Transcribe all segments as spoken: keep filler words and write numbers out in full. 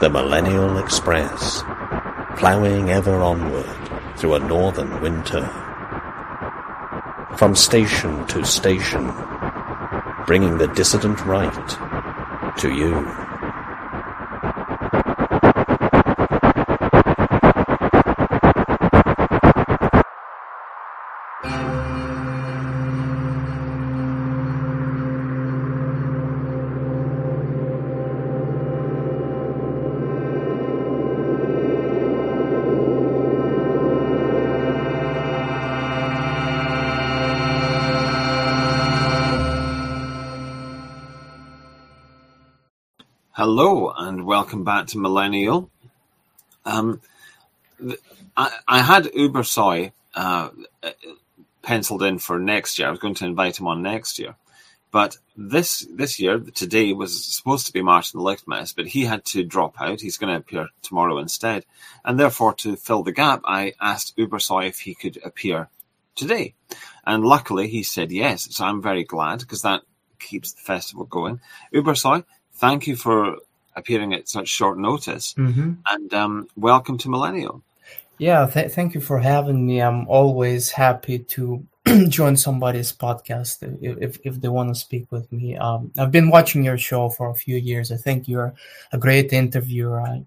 The Millennial Express, ploughing ever onward through a northern winter. From station to station, bringing the dissident right to you. Hello and welcome back to Millennial. Um, I, I had Uber Soy uh, penciled in for next year. I was going to invite him on next year. But this this year, today, was supposed to be Martin Lichtmess, but he had to drop out. He's going to appear tomorrow instead. And therefore, to fill the gap, I asked Uber Soy if he could appear today. And luckily, he said yes. So I'm very glad because that keeps the festival going. Uber Soy, thank you for appearing at such short notice, mm-hmm. and um, welcome to Millennial. Yeah, th- thank you for having me. I'm always happy to join somebody's podcast if if, if they want to speak with me. Um, I've been watching your show for a few years. I think you're a great interviewer. I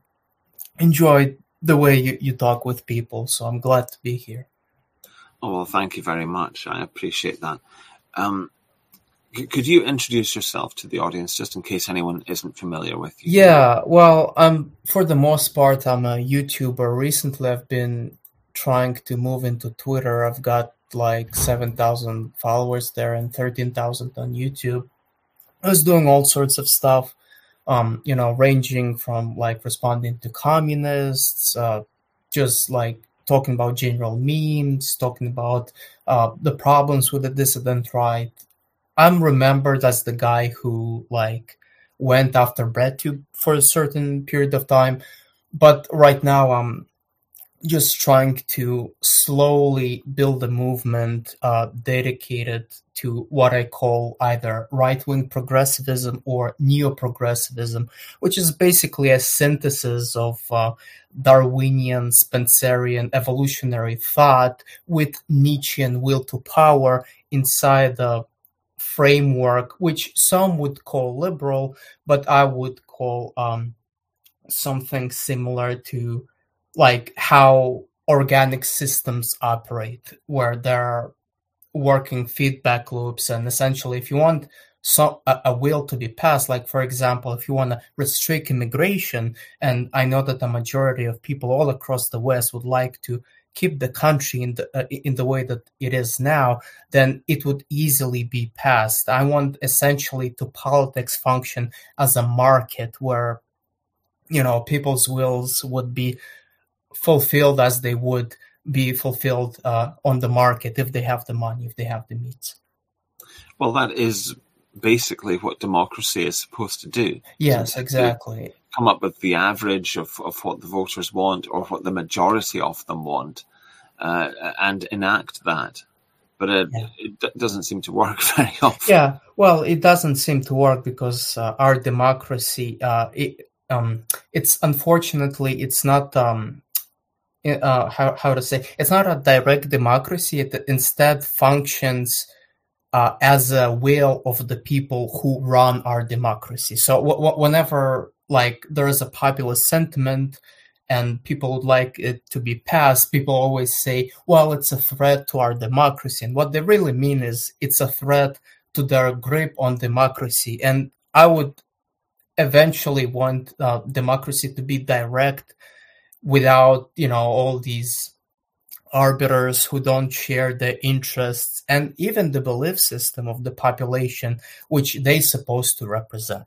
enjoyed the way you, you talk with people, so I'm glad to be here. Oh, well, thank you very much. I appreciate that. Um, Could you introduce yourself to the audience, just in case anyone isn't familiar with you? Yeah, well, um, for the most part, I'm a YouTuber. Recently, I've been trying to move into Twitter. I've got like seven thousand followers there and thirteen thousand on YouTube. I was doing all sorts of stuff, um, you know, ranging from like responding to communists, uh, just like talking about general memes, talking about uh, the problems with the dissident right. I'm remembered as the guy who like went after BreadTube for a certain period of time, but right now I'm just trying to slowly build a movement uh, dedicated to what I call either right-wing progressivism or neo-progressivism, which is basically a synthesis of uh, Darwinian, Spencerian, evolutionary thought with Nietzschean will to power inside the framework, which some would call liberal, but I would call um, something similar to like how organic systems operate, where there are working feedback loops. And essentially, if you want some, a, a will to be passed, like, for example, if you want to restrict immigration, and I know that the majority of people all across the West would like to keep the country in the uh, in the way that it is now, then it would easily be passed. I want essentially to politics function as a market where, you know, people's wills would be fulfilled as they would be fulfilled uh, on the market if they have the money, if they have the means. Well, that is basically what democracy is supposed to do. Yes, exactly. Come up with the average of, of what the voters want or what the majority of them want uh, and enact that. But it, yeah. it d- doesn't seem to work very often. Yeah, well, it doesn't seem to work because uh, our democracy, uh, it, um, it's unfortunately, it's not, um, uh, how, how to say, it's not a direct democracy. It instead functions uh, as a will of the people who run our democracy. So w- w- whenever like there is a populist sentiment and people would like it to be passed, people always say, well, it's a threat to our democracy. And what they really mean is it's a threat to their grip on democracy. And I would eventually want uh, democracy to be direct without, you know, all these arbiters who don't share the interests and even the belief system of the population, which they're supposed to represent.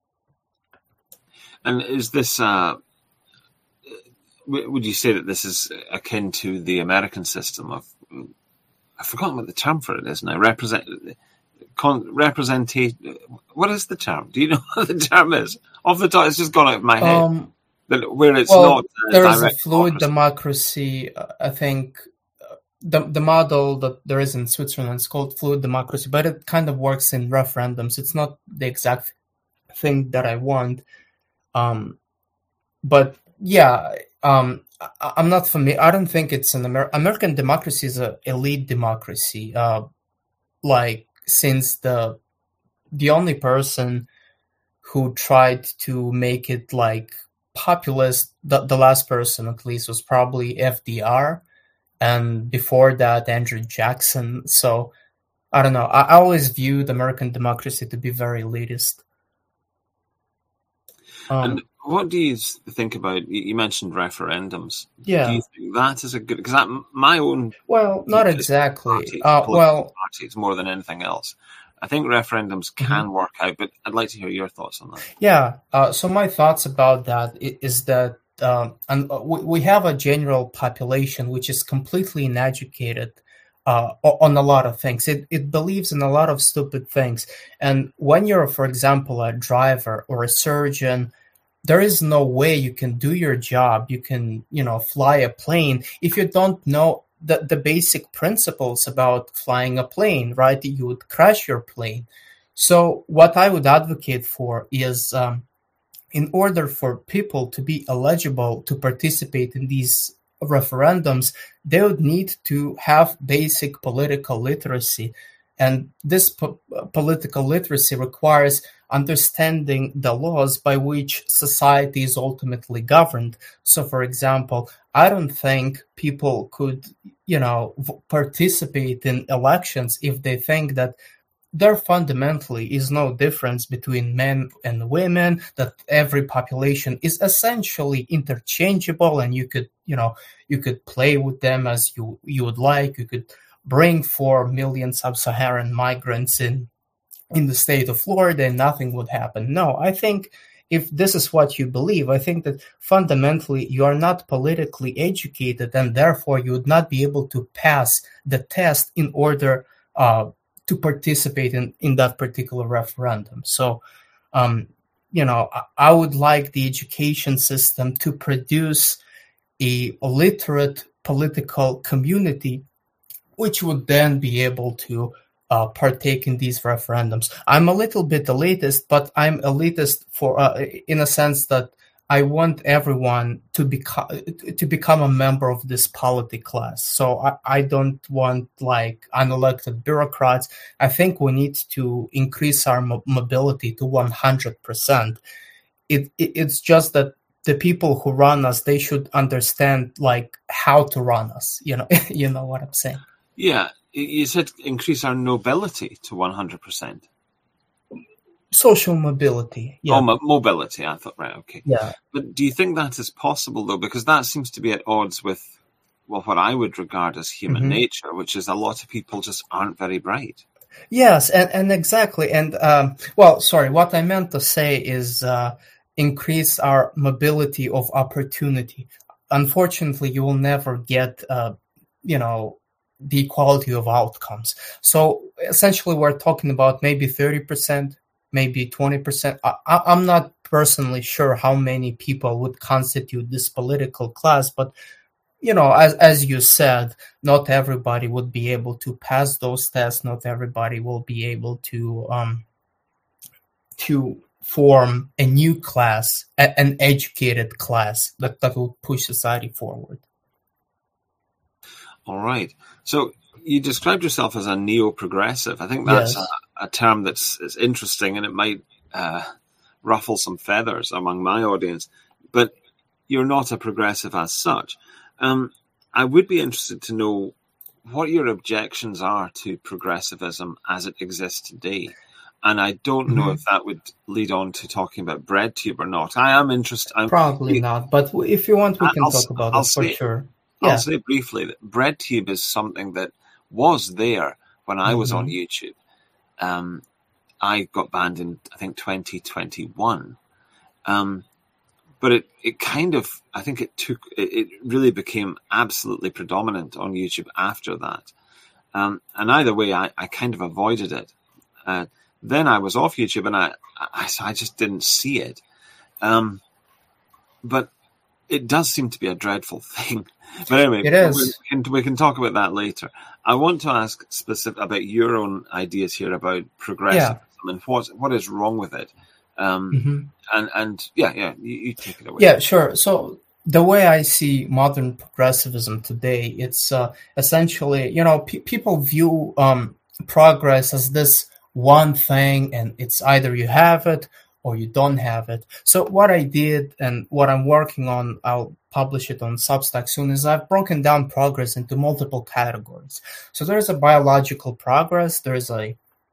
And is this, uh, would you say that this is akin to the American system of, I've forgotten what the term for it is now, represent, con, representation, what is the term? Do you know what the term is? Off the top, it's just gone out of my head. Um, that, where it's well, not uh, there is a fluid democracy, democracy uh, I think uh, the, the model that there is in Switzerland is called fluid democracy, but it kind of works in referendums. It's not the exact thing that I want. Um, but yeah, um, I, I'm not familiar. I don't think it's an Amer- American democracy is an elite democracy. Uh, like since the the only person who tried to make it like populist, the, the last person at least was probably F D R, and before that Andrew Jackson. So I don't know. I, I always viewed American democracy to be very elitist. Um, and what do you think about? You mentioned referendums. Yeah. Do you think that is a good? Because that my own. Well, not exactly. Parties, uh, well, parties more than anything else. I think referendums can mm-hmm. work out, but I'd like to hear your thoughts on that. Yeah. Uh, so my thoughts about that is that um, and we have a general population which is completely uneducated uh, on a lot of things. It it believes in a lot of stupid things. And when you're, for example, a driver or a surgeon, there is no way you can do your job. You can, you know, fly a plane if you don't know the, the basic principles about flying a plane, right? You would crash your plane. So what I would advocate for is um, in order for people to be eligible to participate in these referendums, they would need to have basic political literacy. And this po- political literacy requires understanding the laws by which society is ultimately governed. So, for example, I don't think people could, you know, v- participate in elections if they think that there fundamentally is no difference between men and women, that every population is essentially interchangeable and you could, you know, you could play with them as you, you would like. You could bring four million sub-Saharan migrants in in the state of Florida and nothing would happen. No, I think if this is what you believe, I think that fundamentally you are not politically educated and therefore you would not be able to pass the test in order uh, to participate in, in that particular referendum. So, um, you know, I, I would like the education system to produce a literate political community which would then be able to uh, partake in these referendums. I'm a little bit elitist, but I'm elitist for uh, in a sense that I want everyone to become to become a member of this polity class. So I, I don't want like unelected bureaucrats. I think we need to increase our mo- mobility to one hundred percent. It, it it's just that the people who run us, they should understand like how to run us. You know, you know what I'm saying. Yeah, you said increase our nobility to one hundred percent. Social mobility. Yeah. Oh, mo- mobility. I thought, right, okay. Yeah. But do you think that is possible, though? Because that seems to be at odds with, well, what I would regard as human mm-hmm. nature, which is a lot of people just aren't very bright. Yes, and, and exactly. And, um, well, sorry, what I meant to say is uh, increase our mobility of opportunity. Unfortunately, you will never get, uh, you know, the equality of outcomes. So essentially, we're talking about maybe thirty percent, maybe twenty percent. I, I'm not personally sure how many people would constitute this political class, but, you know, as as you said, not everybody would be able to pass those tests. Not everybody will be able to um, to form a new class, a, an educated class that, that will push society forward. All right. So you described yourself as a neo-progressive. I think that's yes. a, a term that's is interesting, and it might uh, ruffle some feathers among my audience. But you're not a progressive as such. Um, I would be interested to know what your objections are to progressivism as it exists today. And I don't know mm-hmm. if that would lead on to talking about BreadTube or not. I am interested. I'm, Probably not. But if you want, we can I'll, talk about I'll it say, for sure. I'll Yeah. say briefly that BreadTube is something that was there when I was mm-hmm. on YouTube. Um, I got banned in, I think, twenty twenty-one. Um, but it, it kind of, I think it took, it, it really became absolutely predominant on YouTube after that. Um, and either way, I, I kind of avoided it. Uh, then I was off YouTube and I, I, I just didn't see it. Um, but it does seem to be a dreadful thing. But anyway, it is. We, can, we can talk about that later. I want to ask specific about your own ideas here about progressivism yeah. and what what is wrong with it. Um, mm-hmm. and, and yeah, yeah, you, you take it away. Yeah, sure. So the way I see modern progressivism today, it's uh, essentially, you know, pe- people view um, progress as this one thing, and it's either you have it or you don't have it. So what I did and what I'm working on, I'll publish it on Substack soon, is I've broken down progress into multiple categories. So there's a biological progress, there's a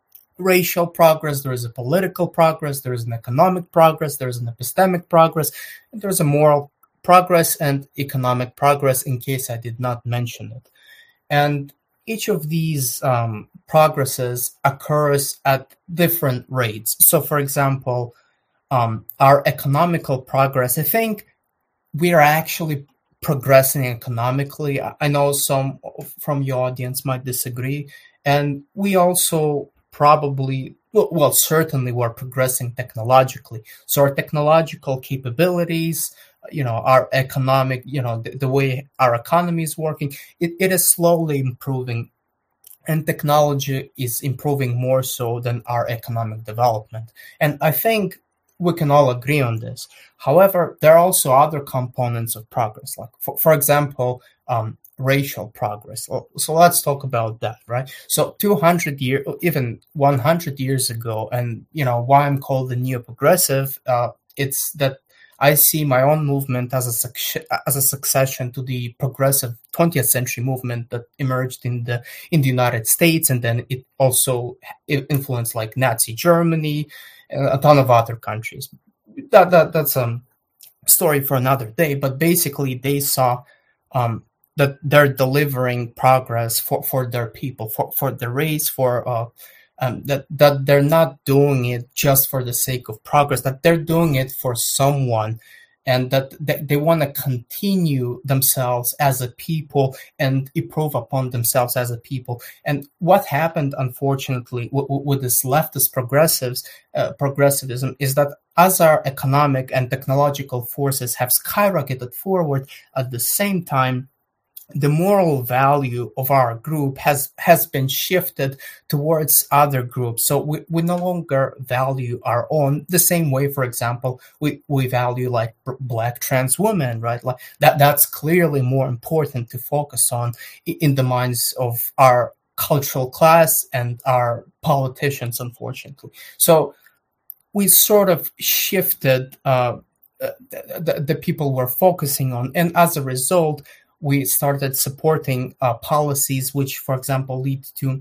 racial progress, there is a political progress, there is an economic progress, there is an epistemic progress, and there's a moral progress and economic progress, in case I did not mention it. And each of these um, progresses occurs at different rates. So, for example, um, our economical progress, I think we are actually progressing economically. I know some from your audience might disagree. And we also probably, well, well, certainly we're progressing technologically. So our technological capabilities, you know, our economic, you know, the, the way our economy is working, it, it is slowly improving. And technology is improving more so than our economic development. And I think we can all agree on this. However, there are also other components of progress, like, for, for example, um, racial progress. So let's talk about that, right? So two hundred years, even one hundred years ago, and, you know, why I'm called the neo-progressive, uh, it's that I see my own movement as a suc- as a succession to the progressive twentieth century movement that emerged in the in the United States, and then it also influenced like Nazi Germany, and a ton of other countries. That that that's a story for another day. But basically, they saw um, that they're delivering progress for, for their people, for for the race, for uh, Um, that that they're not doing it just for the sake of progress, that they're doing it for someone, and that they, they want to continue themselves as a people and improve upon themselves as a people. And what happened, unfortunately, w- w- with this leftist progressives uh, progressivism is that as our economic and technological forces have skyrocketed forward, at the same time, the moral value of our group has has been shifted towards other groups. So we, we no longer value our own the same way. For example, we, we value like black trans women, right? Like that that's clearly more important to focus on in the minds of our cultural class and our politicians, unfortunately. So we sort of shifted uh, the, the, the people we're focusing on, and as a result, we started supporting uh, policies which, for example, lead to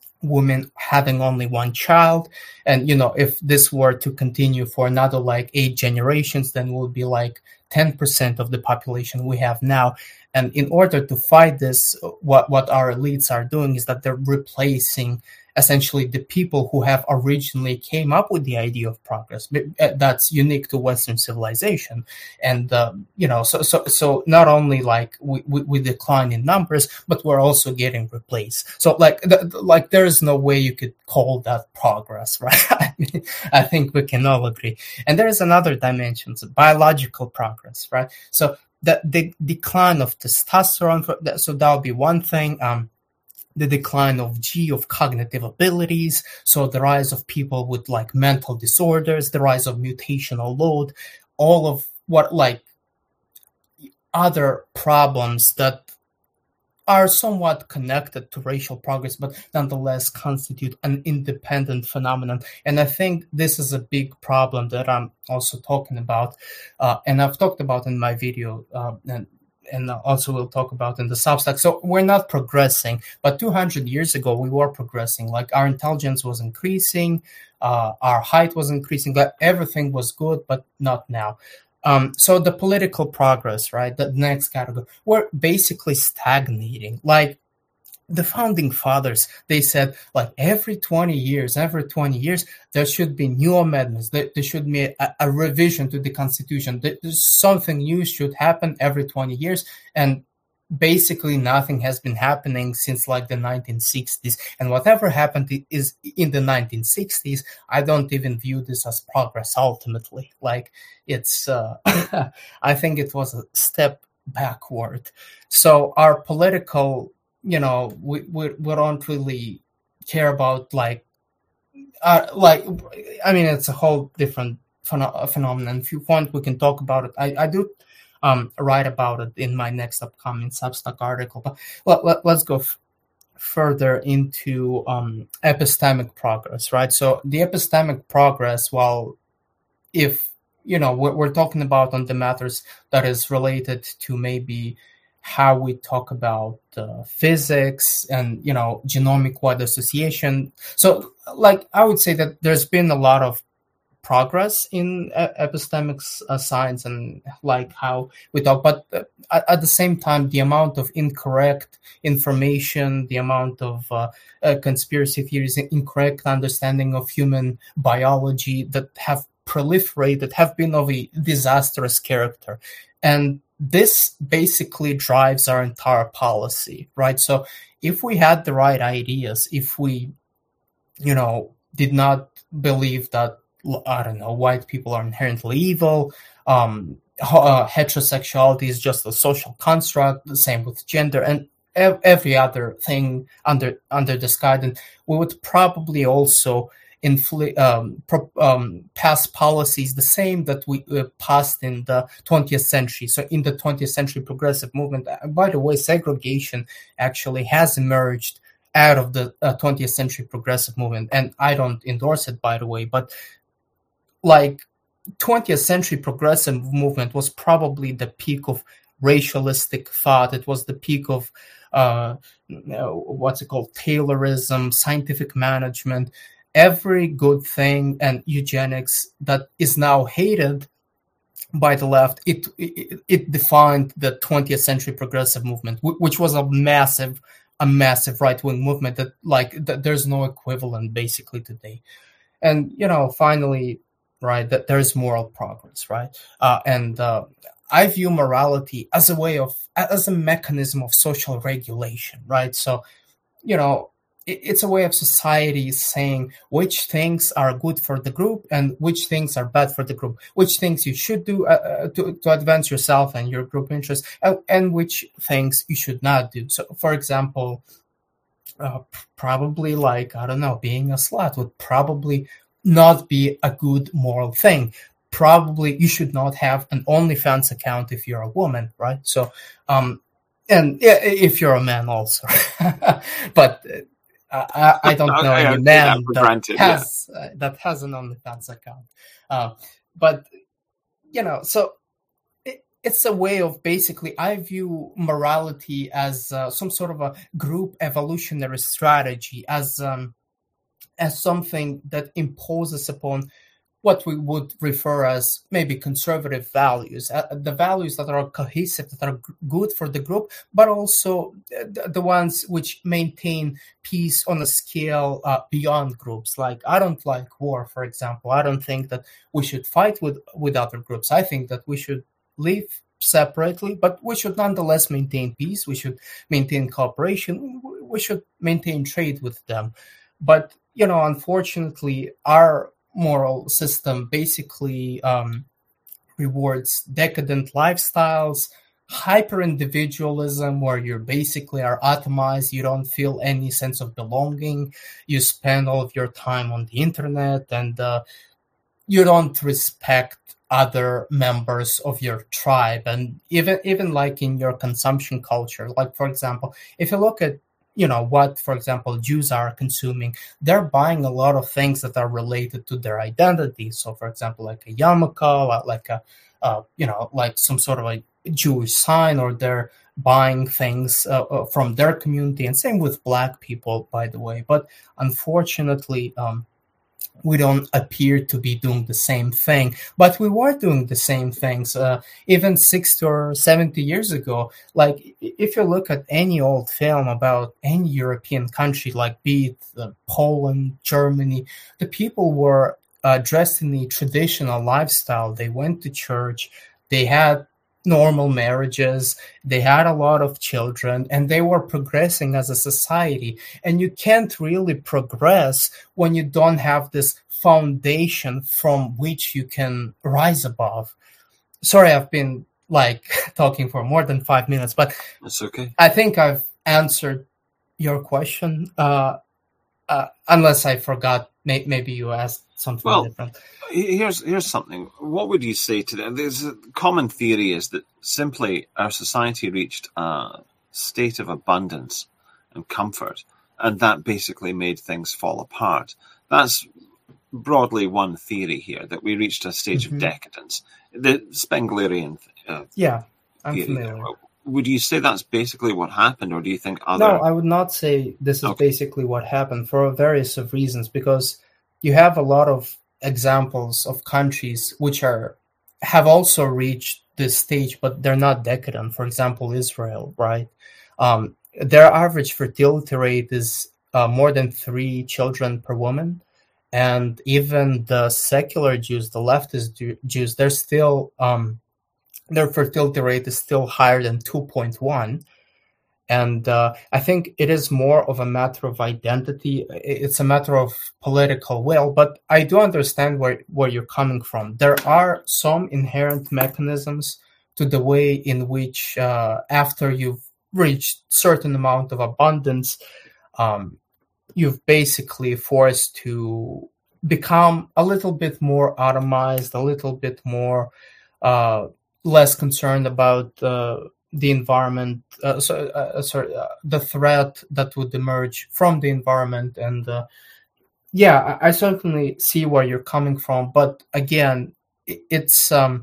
women having only one child. And, you know, if this were to continue for another like eight generations, then we'll be like ten percent of the population we have now. And in order to fight this, what, what our elites are doing is that they're replacing essentially the people who have originally came up with the idea of progress. That's unique to Western civilization. And, uh, you know, so so so not only like we, we, we decline in numbers, but we're also getting replaced. So like, th- like there is no way you could call that progress, right? I mean, I think we can all agree. And there is another dimension, so biological progress, right? So the, the decline of testosterone, so that would be one thing. Um, the decline of G, of cognitive abilities, so the rise of people with like mental disorders, the rise of mutational load, all of what like other problems that are somewhat connected to racial progress, but nonetheless constitute an independent phenomenon. And I think this is a big problem that I'm also talking about, uh, and I've talked about in my video, uh, and and also we'll talk about in the Substack. So we're not progressing, but two hundred years ago, we were progressing. Like our intelligence was increasing, uh, our height was increasing, but everything was good, but not now. Um, so the political progress, right, the next category, we're basically stagnating. Like the founding fathers, they said, like every twenty years, every twenty years, there should be new amendments. There, there should be a, a revision to the Constitution. There's something new should happen every twenty years. And basically nothing has been happening since like the nineteen sixties. And whatever happened is in the nineteen sixties, I don't even view this as progress ultimately. Like it's, uh, I think it was a step backward. So our political, you know, we, we we don't really care about like, uh, like, I mean, it's a whole different phenom- phenomenon. If you want, we can talk about it. I, I do um, write about it in my next upcoming Substack article. But let, let, let's go f- further into um, epistemic progress, right? So the epistemic progress, well, if, you know, we're, we're talking about on the matters that is related to maybe how we talk about uh, physics and, you know, genomic wide association. So, like, I would say that there's been a lot of progress in uh, epistemic uh, science and like how we talk, but uh, at, at the same time, the amount of incorrect information, the amount of uh, uh, conspiracy theories, incorrect understanding of human biology that have proliferated have been of a disastrous character. And this basically drives our entire policy, right? So if we had the right ideas, if we, you know, did not believe that, I don't know, white people are inherently evil, um, uh, heterosexuality is just a social construct, the same with gender, and ev- every other thing under under the sky, then we would probably also infl- um, pro- um, pass policies the same that we uh, passed in the twentieth century. So in the twentieth century progressive movement, uh, by the way, segregation actually has emerged out of the uh, twentieth century progressive movement. And I don't endorse it, by the way, but like twentieth century progressive movement was probably the peak of racialistic thought. It was the peak of uh, what's it called, Taylorism, scientific management, every good thing, and eugenics that is now hated by the left. It it, it defined the twentieth century progressive movement, which was a massive, a massive right wing movement that like that there's no equivalent basically today. And you know, finally, right, that there's moral progress, right, uh, and uh, I view morality as a way of as a mechanism of social regulation, right? So, you know, it, it's a way of society saying which things are good for the group and which things are bad for the group, which things you should do uh, to, to advance yourself and your group interests, and, and which things you should not do. So, for example, uh, probably like, I don't know, being a slut would probably not be a good moral thing. Probably you should not have an OnlyFans account if you're a woman, right? So, um, and if you're a man also, but uh, I, I don't know any man that granted, has yeah. uh, that has an OnlyFans account. Uh, but you know, so it, it's a way of basically, I view morality as uh, some sort of a group evolutionary strategy, as um, as something that imposes upon what we would refer as maybe conservative values, uh, the values that are cohesive, that are g- good for the group, but also the, the ones which maintain peace on a scale uh, beyond groups. Like, I don't like war, for example. I don't think that we should fight with, with other groups. I think that we should live separately, but we should nonetheless maintain peace. We should maintain cooperation. We should maintain trade with them. But, you know, unfortunately, our moral system basically um, rewards decadent lifestyles, hyper-individualism, where you basically are atomized, you don't feel any sense of belonging, you spend all of your time on the internet, and uh, you don't respect other members of your tribe. And even even like in your consumption culture, like, for example, if you look at you know, what, for example, Jews are consuming, they're buying a lot of things that are related to their identity. So, for example, like a yarmulke, like a, uh, you know, like some sort of a Jewish sign, or they're buying things uh, from their community. And same with Black people, by the way. But unfortunately, um, we don't appear to be doing the same thing, but we were doing the same things uh, even sixty or seventy years ago. Like, if you look at any old film about any European country, like be it uh, Poland, Germany, the people were uh, dressed in the traditional lifestyle. They went to church, they had normal marriages, they had a lot of children, and they were progressing as a society. And you can't really progress when you don't have this foundation from which you can rise above. Sorry, I've been like talking for more than five minutes, but that's okay. I think I've answered your question. Uh, uh, unless I forgot, may, maybe you asked something well, different. Here's here's something. What would you say to that? There's a common theory is that simply our society reached a state of abundance and comfort, and that basically made things fall apart. That's broadly one theory here, that we reached a stage mm-hmm. of decadence. The Spenglerian uh, yeah, I'm theory familiar. There. Would you say that's basically what happened, or do you think other... No, I would not say this is okay. basically what happened for various of reasons, because you have a lot of examples of countries which are have also reached this stage, but they're not decadent. For example, Israel, right? Um, their average fertility rate is uh, more than three children per woman. And even the secular Jews, the leftist Jews, they're still, um, their fertility rate is still higher than two point one. And uh, I think it is more of a matter of identity. It's a matter of political will, but I do understand where, where you're coming from. There are some inherent mechanisms to the way in which uh, after you've reached certain amount of abundance, um, you've basically forced to become a little bit more atomized, a little bit more uh, less concerned about uh, the environment, uh, so, uh, sorry, uh, the threat that would emerge from the environment. And uh, yeah, I, I certainly see where you're coming from. But again, it's um,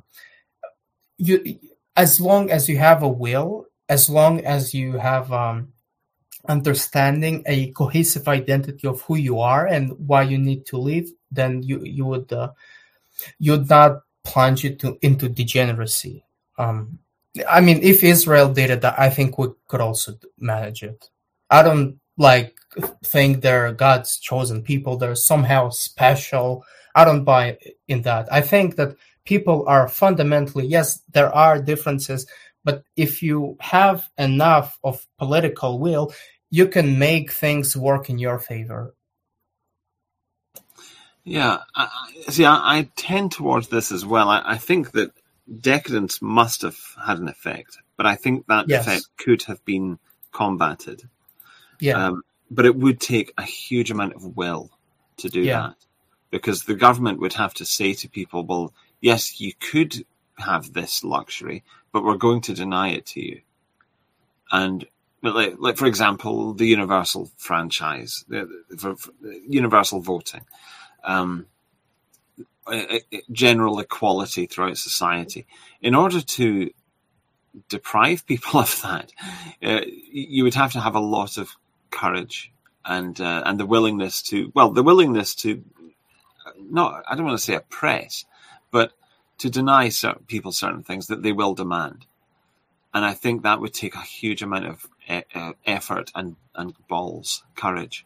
you as long as you have a will, as long as you have um, understanding, a cohesive identity of who you are and why you need to live, then you you would uh, you would not plunge it to, into degeneracy. Um, I mean, if Israel did it, I think we could also manage it. I don't like think they're God's chosen people. They're somehow special. I don't buy in that. I think that people are fundamentally, yes, there are differences, but if you have enough of political will, you can make things work in your favor. Yeah, I, see, I, I tend towards this as well. I, I think that decadence must have had an effect, but I think that yes. effect could have been combated. Yeah, um, but it would take a huge amount of will to do yeah. that, because the government would have to say to people, "Well, yes, you could have this luxury, but we're going to deny it to you." And like, like for example, the universal franchise, the, for, for universal voting. Um, general equality throughout society. In order to deprive people of that, uh, you would have to have a lot of courage and uh, and the willingness to, well, the willingness to, not, I don't want to say oppress, but to deny certain people certain things that they will demand. And I think that would take a huge amount of e- uh, effort and, and balls, courage.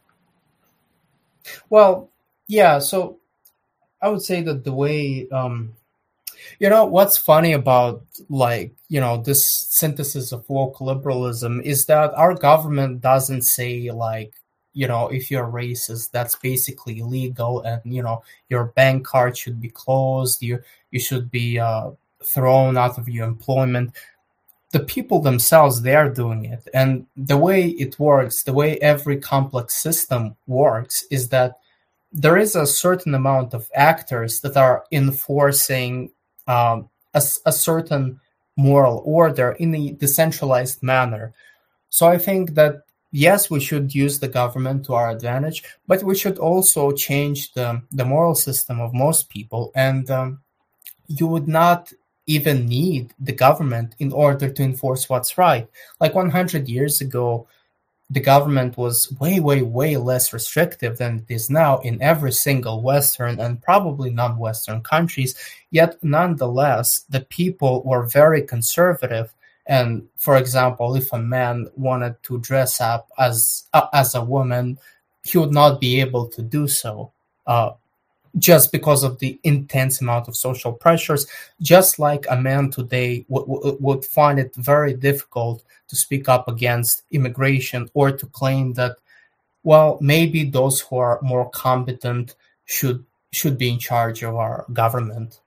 Well, yeah, so I would say that the way, um, you know, what's funny about, like, you know, this synthesis of woke liberalism is that our government doesn't say, like, you know, if you're racist, that's basically illegal, and, you know, your bank card should be closed, you you should be uh, thrown out of your employment. The people themselves, they are doing it. And the way it works, the way every complex system works, is that there is a certain amount of actors that are enforcing um, a, a certain moral order in a decentralized manner. So I think that, yes, we should use the government to our advantage, but we should also change the, the moral system of most people. And um, you would not even need the government in order to enforce what's right. Like one hundred years ago, the government was way, way, way less restrictive than it is now in every single Western and probably non-Western countries. Yet, nonetheless, the people were very conservative. And, for example, if a man wanted to dress up as uh, as a woman, he would not be able to do so, uh, just because of the intense amount of social pressures. Just like a man today w- w- would find it very difficult to speak up against immigration, or to claim that, well, maybe those who are more competent should should be in charge of our government.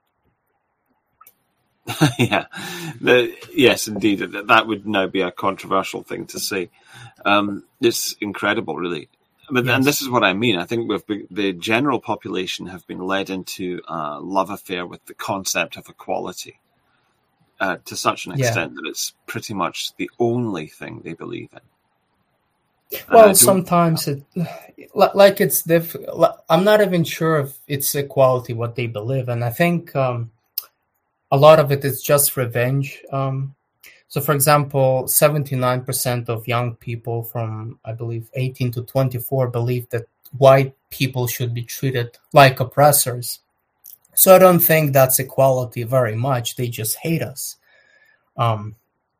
yeah, the, yes, indeed, that would now be a controversial thing to say. Um, it's incredible, really. But Yes. and this is what I mean. I think we've been, the general population have been led into a love affair with the concept of equality uh, to such an Yeah. extent that it's pretty much the only thing they believe in. And I Well, don't. sometimes it, li- like it's diff. li- I'm not even sure if it's equality what they believe, and I think um, a lot of it is just revenge. Um, so, for example, seventy-nine percent of young people from, I believe, eighteen to twenty-four believe that white people should be treated like oppressors. So I don't think that's equality very much. They just hate us. Um,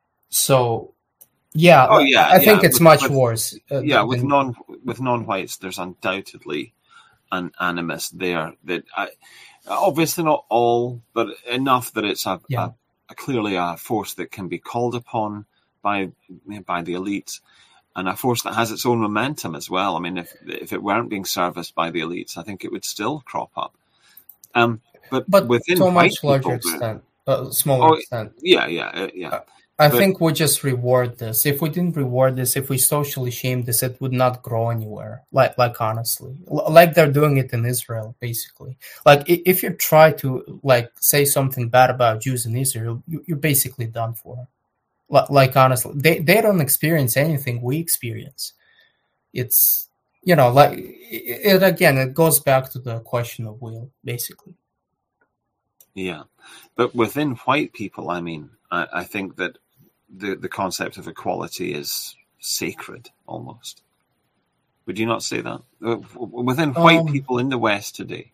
so yeah, Oh I yeah, I think yeah. it's With much with worse uh, yeah, th- with than non with non-whites, there's undoubtedly an animus there that I, obviously not all, but enough that it's a, yeah. a, a clearly a force that can be called upon by by the elites, and a force that has its own momentum as well. I mean, if if it weren't being serviced by the elites, I think it would still crop up. Um, but But within to a white much larger people, the, extent, uh, smaller oh extent. yeah, yeah, uh, yeah. Uh, I But think we just reward this. If we didn't reward this, if we socially shamed this, it would not grow anywhere. Like, like honestly, L- like they're doing it in Israel, basically. Like, i- if you try to like say something bad about Jews in Israel, you, you're basically done for. Like, like honestly, they they don't experience anything we experience. It's you know, like it, it again. It goes back to the question of will, basically. yeah, but within white people, I mean, I, I think that the the concept of equality is sacred almost. Would you not say that? Uh, Within white Um. people in the West today?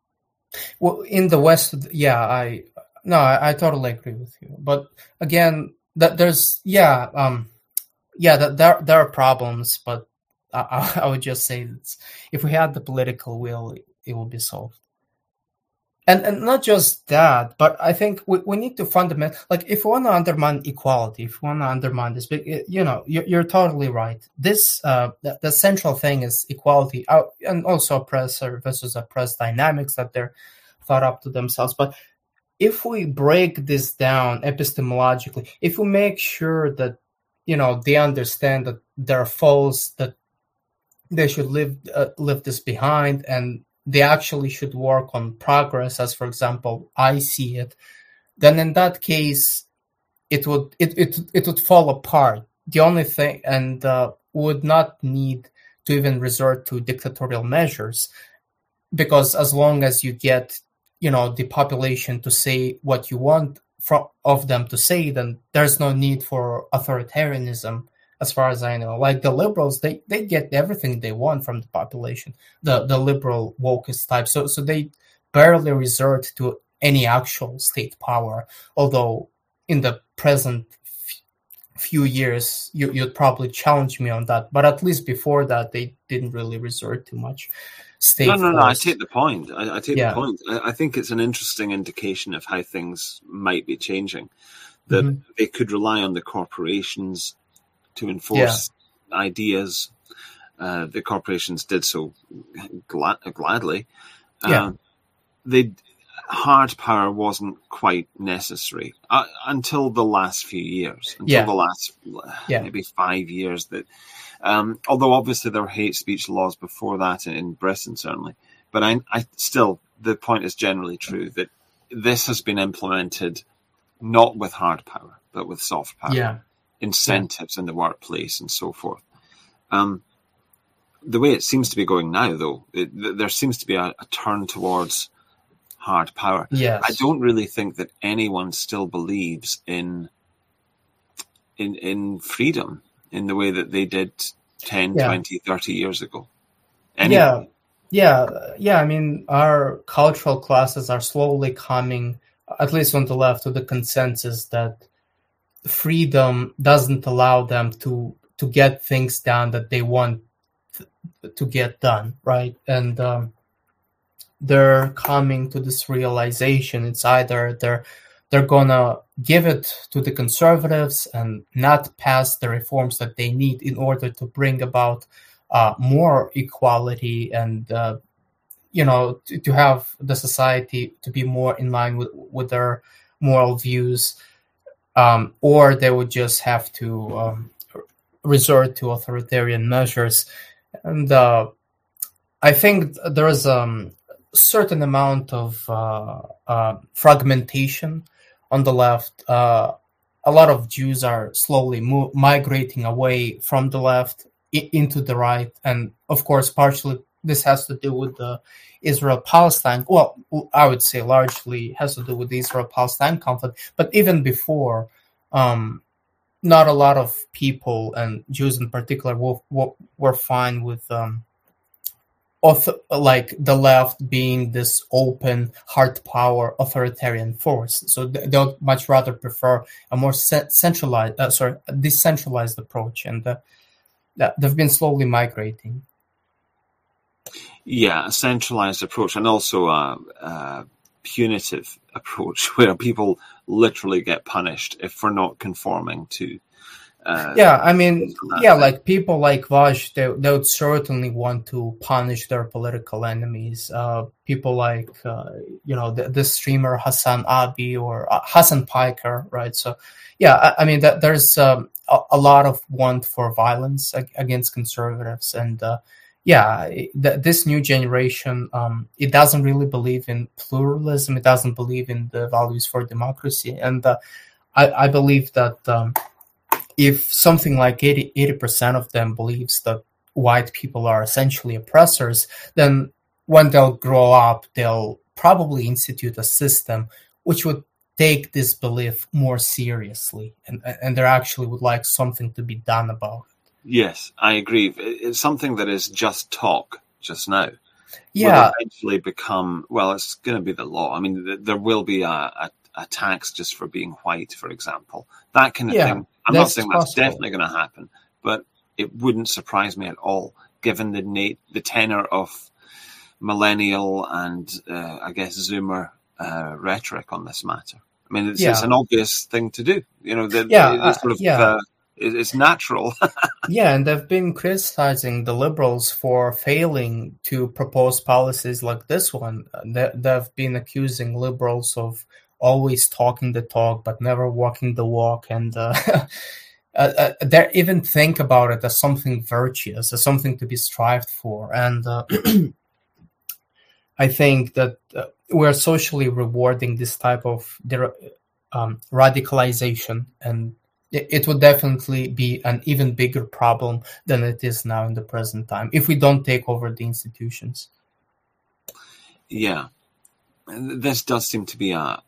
Well, in the West, yeah, I no, I, I totally agree with you. But again, that there's yeah, um, yeah, that there there are problems, but I, I I would just say that if we had the political will, it, it would be solved. And and not just that, but I think we, we need to fundament like if we want to undermine equality, if we want to undermine this, but it- you know, you're, you're totally right. This uh, the, the central thing is equality, uh, and also oppressor versus oppressed dynamics that they're thought up to themselves. But if we break this down epistemologically, if we make sure that you know they understand that they're false, that they should leave uh, leave this behind, and they actually should work on progress, as for example I see it, then in that case it would it it, it would fall apart. The only thing, and uh, would not need to even resort to dictatorial measures, because as long as you get you know the population to say what you want from of them to say, then there's no need for authoritarianism. As far as I know, like the liberals, they, they get everything they want from the population, the the liberal wokist type. So so they barely resort to any actual state power. Although in the present f- few years, you you'd probably challenge me on that. But at least before that, they didn't really resort to much state No, no, no. I force. take the point. I, I take Yeah. the point. I, I think it's an interesting indication of how things might be changing. That Mhm. they could rely on the corporations to enforce ideas. Uh, the corporations did so glad, gladly. Yeah. Um, they hard power wasn't quite necessary uh, until the last few years. Until Yeah. the last Yeah. maybe five years. That um, although obviously there were hate speech laws before that in, in Britain, certainly. But I, I still the point is generally true that this has been implemented not with hard power but with soft power. Yeah. Incentives in the workplace and so forth. Um, the way it seems to be going now, though, it, th- there seems to be a, a turn towards hard power. Yes. I don't really think that anyone still believes in in in freedom in the way that they did ten, Yeah. twenty, thirty years ago. Anyone. Yeah, yeah, yeah. I mean, our cultural classes are slowly coming, at least on the left, to the consensus that freedom doesn't allow them to to get things done that they want th- to get done, right? And um, they're coming to this realization. It's either they're they're gonna give it to the conservatives and not pass the reforms that they need in order to bring about uh, more equality and uh, you know to, to have the society to be more in line with with their moral views, um, or they would just have to um, resort to authoritarian measures. And uh, I think there is um, a certain amount of uh, uh, fragmentation on the left. Uh, a lot of Jews are slowly mo- migrating away from the left I- into the right. And of course, partially this has to do with the Israel-Palestine. Well, I would say largely has to do with the Israel-Palestine conflict. But even before, um, not a lot of people, and Jews in particular, were, were, were fine with um, author, like the left being this open, hard power, authoritarian force. So they would much rather prefer a more centralized, uh, sorry, a decentralized approach, and uh, they've been slowly migrating. Yeah, a centralized approach, and also a, a punitive approach where people literally get punished if we're not conforming to. Uh, yeah, I mean, yeah, thing. Like people like Vaj, they, they would certainly want to punish their political enemies. Uh, people like, uh, you know, the, the streamer Hassan Abi or uh, Hassan Piker, right? So, yeah, I, I mean, that there's um, a, a lot of want for violence against conservatives, and uh, yeah, th- this new generation, um, it doesn't really believe in pluralism. It doesn't believe in the values for democracy. And uh, I, I believe that um, if something like eighty percent of them believes that white people are essentially oppressors, then when they'll grow up, they'll probably institute a system which would take this belief more seriously. And, and they actually would like something to be done about it. Yes, I agree. It's something that is just talk just now. Yeah. Will eventually become, well, it's going to be the law. I mean, th- there will be a, a, a tax just for being white, for example. That kind of yeah, thing. I'm not saying that's possible. definitely going to happen, but it wouldn't surprise me at all, given the na- the tenor of millennial and, uh, I guess, Zoomer uh, rhetoric on this matter. I mean, it's, yeah. it's an obvious thing to do. You know, the, yeah, it's sort of... Uh, yeah. Uh, It's natural. Yeah, and they've been criticizing the liberals for failing to propose policies like this one. They, they've been accusing liberals of always talking the talk but never walking the walk. And uh, uh, they even think about it as something virtuous, as something to be strived for. And uh, I think that uh, we're socially rewarding this type of um, radicalization, and it would definitely be an even bigger problem than it is now in the present time if we don't take over the institutions. Yeah, this does seem to be a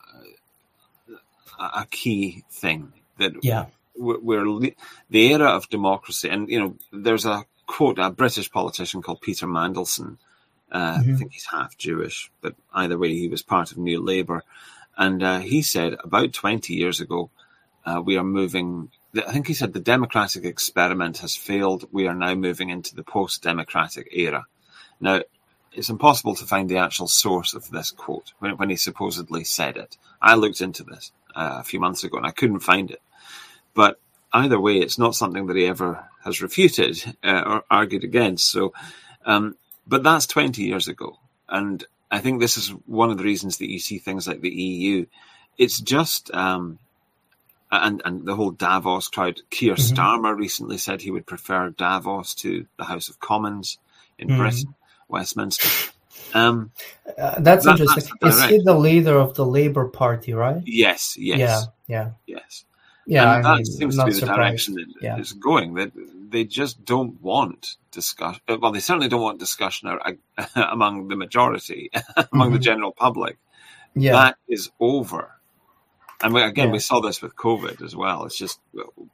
a key thing that yeah. we're the era of democracy. And you know, there's a quote, a British politician called Peter Mandelson. Uh, mm-hmm. I think he's half Jewish, but either way, he was part of New Labour, and uh, he said about twenty years ago. Uh, we are moving, I think he said the democratic experiment has failed. We are now moving into the post-democratic era. Now, it's impossible to find the actual source of this quote when, when he supposedly said it. I looked into this uh, a few months ago and I couldn't find it. But either way, it's not something that he ever has refuted uh, or argued against. So, um, but that's twenty years ago. And I think this is one of the reasons that you see things like the E U. It's just... Um, And and the whole Davos crowd. Keir mm-hmm. Starmer recently said he would prefer Davos to the House of Commons in mm-hmm. Britain, Westminster. Um, uh, that's that, interesting. That's Is he the leader of the Labour Party, right? Yes, yes. Yeah, yeah. Yes. Yeah, and I that mean, seems to be the surprised. direction that yeah. it's going. That they, they just don't want discussion. Well, they certainly don't want discussion among the majority, among mm-hmm. the general public. Yeah. That is over. And we, again, yeah. we saw this with COVID as well. It's just,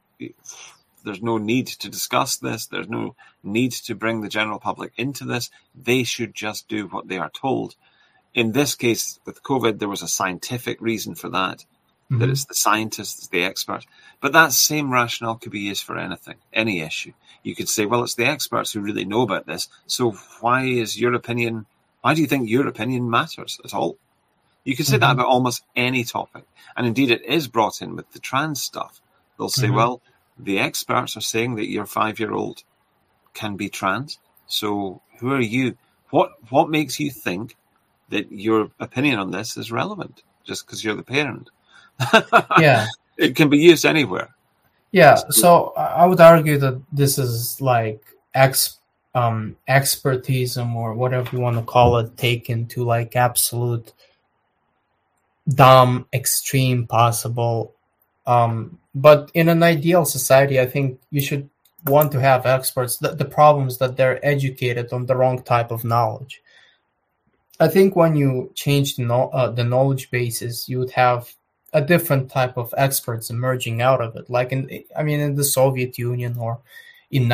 there's no need to discuss this. There's no need to bring the general public into this. They should just do what they are told. In this case, with COVID, there was a scientific reason for that, mm-hmm. that it's the scientists, the experts. But that same rationale could be used for anything, any issue. You could say, well, it's the experts who really know about this. So why is your opinion, why do you think your opinion matters at all? You could say mm-hmm. that about almost any topic. And indeed, it is brought in with the trans stuff. They'll say, mm-hmm. well, the experts are saying that your five-year-old can be trans. So who are you? What what makes you think that your opinion on this is relevant just because you're the parent? Yeah. It can be used anywhere. Yeah. So I would argue that this is like ex um, expertism or whatever you want to call it taken to like absolute dumb extreme possible. Um, but in an ideal society, I think you should want to have experts. The, the problem is that they're educated on the wrong type of knowledge. I think when you change the, no, uh, the knowledge bases, you would have a different type of experts emerging out of it. Like in, I mean, in the Soviet Union or in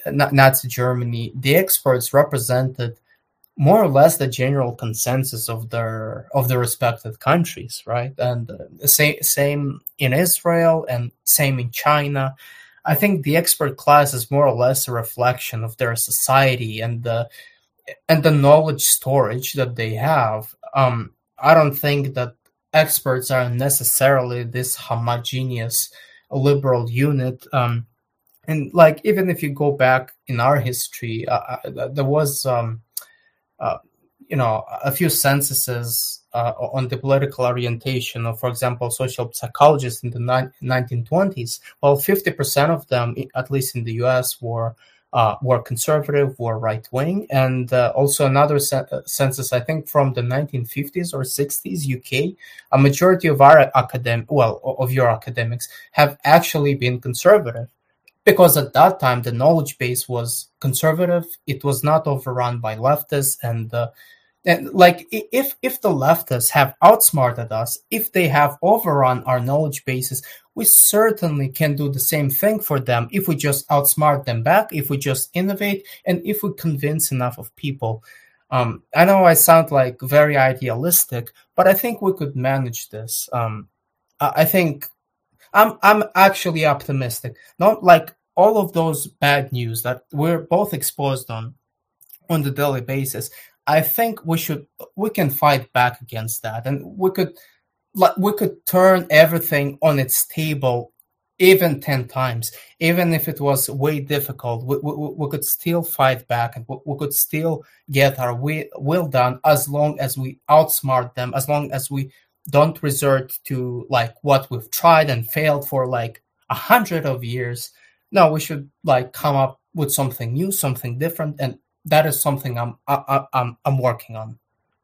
Nazi Germany, the experts represented more or less the general consensus of their of the respected countries, right? And uh, same same in Israel and same in China. I think the expert class is more or less a reflection of their society and the and the knowledge storage that they have. Um, I don't think that experts are necessarily this homogeneous liberal unit. Um, and like even if you go back in our history, uh, there was. Um, Uh, you know, a few censuses uh, on the political orientation of, for example, social psychologists in the ni- nineteen twenties. Well, fifty percent of them, at least in the U S, were uh, were conservative, were right-wing. And uh, also another c- census, I think, from the nineteen fifties or sixties, U K, a majority of our academic, well, of your academics have actually been conservative. Because at that time, the knowledge base was conservative. It was not overrun by leftists. And, uh, and like, if if the leftists have outsmarted us, if they have overrun our knowledge bases, we certainly can do the same thing for them if we just outsmart them back, if we just innovate, and if we convince enough of people. Um, I know I sound like very idealistic, but I think we could manage this. Um, I, I think I'm I'm actually optimistic. Not like all of those bad news that we're both exposed on on the daily basis. I think we should we can fight back against that, and we could like we could turn everything on its table even ten times, even if it was way difficult. We we, we could still fight back, and we, we could still get our will, will done as long as we outsmart them, as long as we don't resort to like what we've tried and failed for like a hundred of years. No, we should like come up with something new, something different, and that is something I'm I, I'm I'm working on.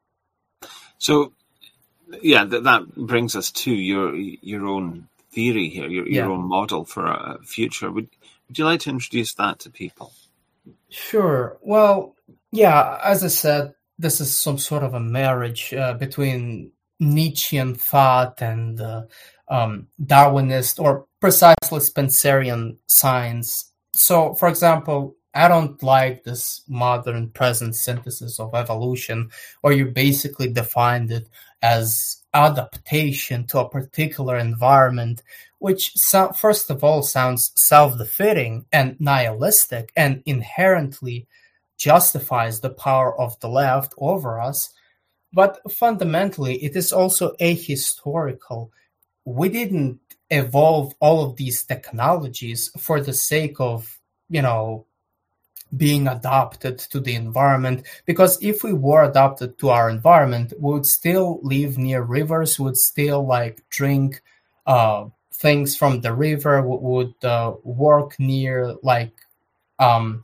So, yeah, that that brings us to your your own theory here, your your Yeah. own model for a future. Would Would you like to introduce that to people? Sure. Well, yeah, as I said, this is some sort of a marriage uh, between Nietzschean thought and uh, um, Darwinist or precisely Spencerian science. So, for example, I don't like this modern present synthesis of evolution, where you basically defined it as adaptation to a particular environment, which so, first of all sounds self-defeating and nihilistic and inherently justifies the power of the left over us. But fundamentally, it is also ahistorical. We didn't evolve all of these technologies for the sake of, you know, being adapted to the environment, because if we were adapted to our environment, we would still live near rivers, we would still like drink uh, things from the river, we would uh, work near like um,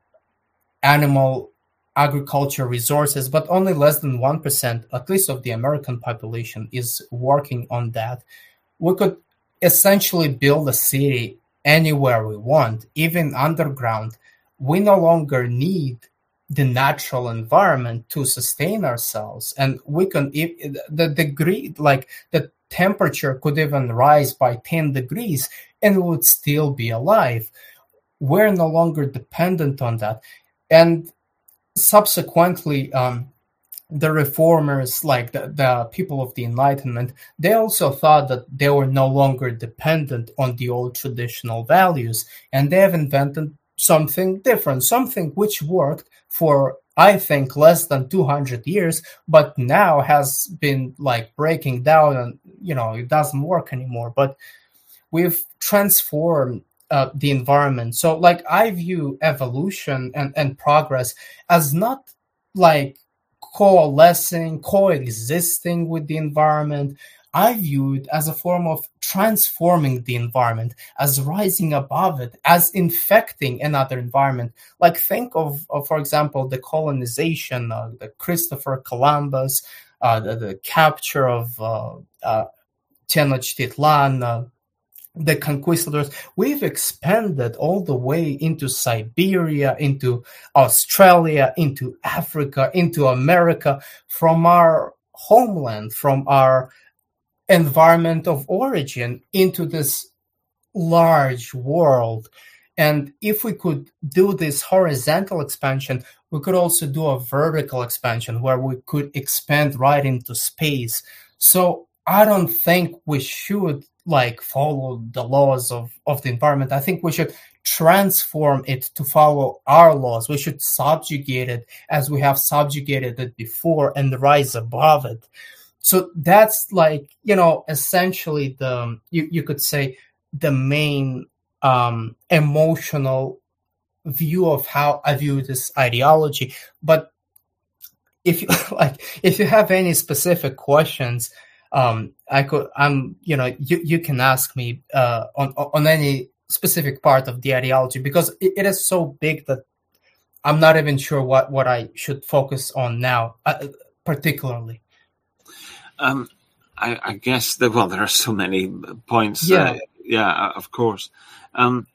animal agriculture resources, but only less than one percent, at least of the American population, is working on that. We could essentially build a city anywhere we want, even underground. We no longer need the natural environment to sustain ourselves. And we can, if the degree, like the temperature could even rise by ten degrees and we would still be alive. We're no longer dependent on that. And subsequently, um, the reformers, like the, the people of the Enlightenment, they also thought that they were no longer dependent on the old traditional values, and they have invented something different, something which worked for, I think, less than two hundred years, but now has been like breaking down and, you know, it doesn't work anymore. But we've transformed uh, the environment. So like I view evolution and, and progress as not like coalescing, coexisting with the environment. I view it as a form of transforming the environment, as rising above it, as infecting another environment. Like think of, of for example, the colonization, uh, the Christopher Columbus, uh, the, the capture of uh, uh, Tenochtitlan, uh, the conquistadors. We've expanded all the way into Siberia, into Australia, into Africa, into America, from our homeland, from our environment of origin into this large world. And if we could do this horizontal expansion, we could also do a vertical expansion where we could expand right into space. So I don't think we should like follow the laws of, of the environment. I think we should transform it to follow our laws. We should subjugate it as we have subjugated it before and rise above it. So that's like, you know, essentially the, you, you could say the main um, emotional view of how I view this ideology. But if you like, if you have any specific questions, um, I could, I'm, you know, you, you can ask me uh, on on any specific part of the ideology, because it, it is so big that I'm not even sure what, what I should focus on now, uh, particularly. Um, I, I guess that, well, there are so many points. Yeah, uh, yeah, of course. Um,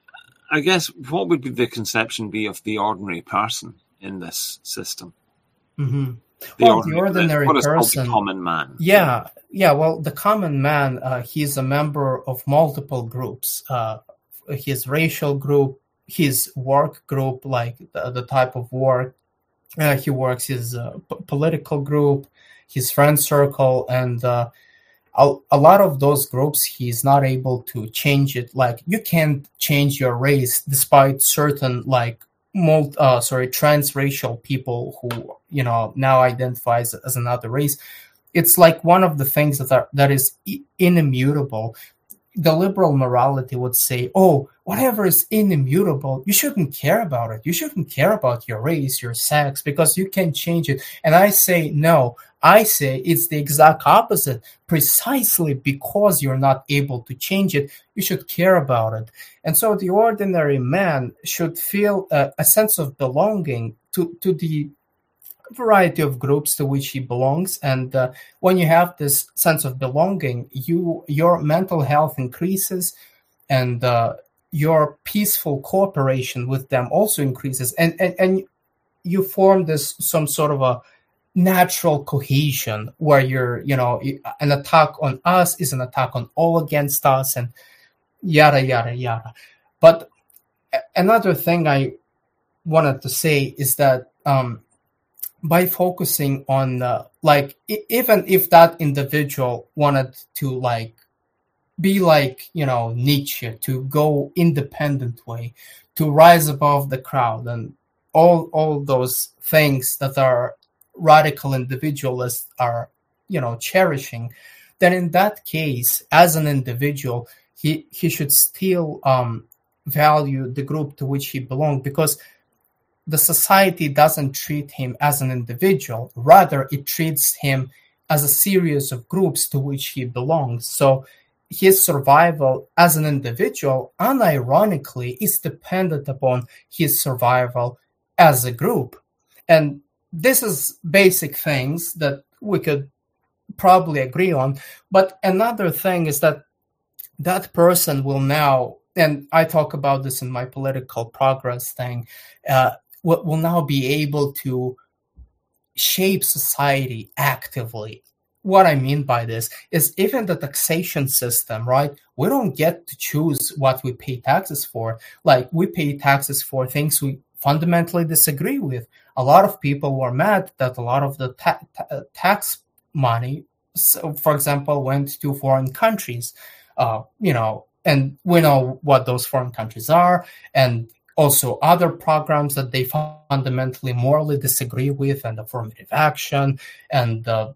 I guess what would be the conception be of the ordinary person in this system? Mm-hmm. The well, ordinary, the ordinary what is person, called the common man. Yeah, yeah. Well, the common man, uh, he's a member of multiple groups. Uh, his racial group, his work group, like the, the type of work uh, he works, his uh, p- political group, his friend circle, and uh, a, a lot of those groups, he's not able to change it. Like you can't change your race despite certain like multi, uh, sorry, transracial people who, you know, now identifies as another race. It's like one of the things that are, that is inimmutable. The liberal morality would say, oh, whatever is inimmutable, you shouldn't care about it. You shouldn't care about your race, your sex, because you can change it. And I say, no, I say it's the exact opposite. Precisely because you're not able to change it, you should care about it. And so the ordinary man should feel a, a sense of belonging to, to the variety of groups to which he belongs. And uh, when you have this sense of belonging, you your mental health increases, and uh, your peaceful cooperation with them also increases, and, and and you form this some sort of a natural cohesion where you're, you know, an attack on us is an attack on all against us, and yada yada yada. But another thing I wanted to say is that um by focusing on uh, like I- even if that individual wanted to like be like, you know, Nietzsche, to go independent way, to rise above the crowd, and all all those things that are radical individualists are, you know, cherishing, then in that case, as an individual, he he should still um value the group to which he belongs, because the society doesn't treat him as an individual. Rather, it treats him as a series of groups to which he belongs. So his survival as an individual, unironically, is dependent upon his survival as a group. And this is basic things that we could probably agree on. But another thing is that that person will now, and I talk about this in my political progress thing, uh, will, will now be able to shape society actively. What I mean by this is even the taxation system, right? We don't get to choose what we pay taxes for. Like, we pay taxes for things we fundamentally disagree with. A lot of people were mad that a lot of the ta- ta- tax money, so for example, went to foreign countries, uh, you know, and we know what those foreign countries are, and also other programs that they fundamentally morally disagree with, and affirmative action, and uh,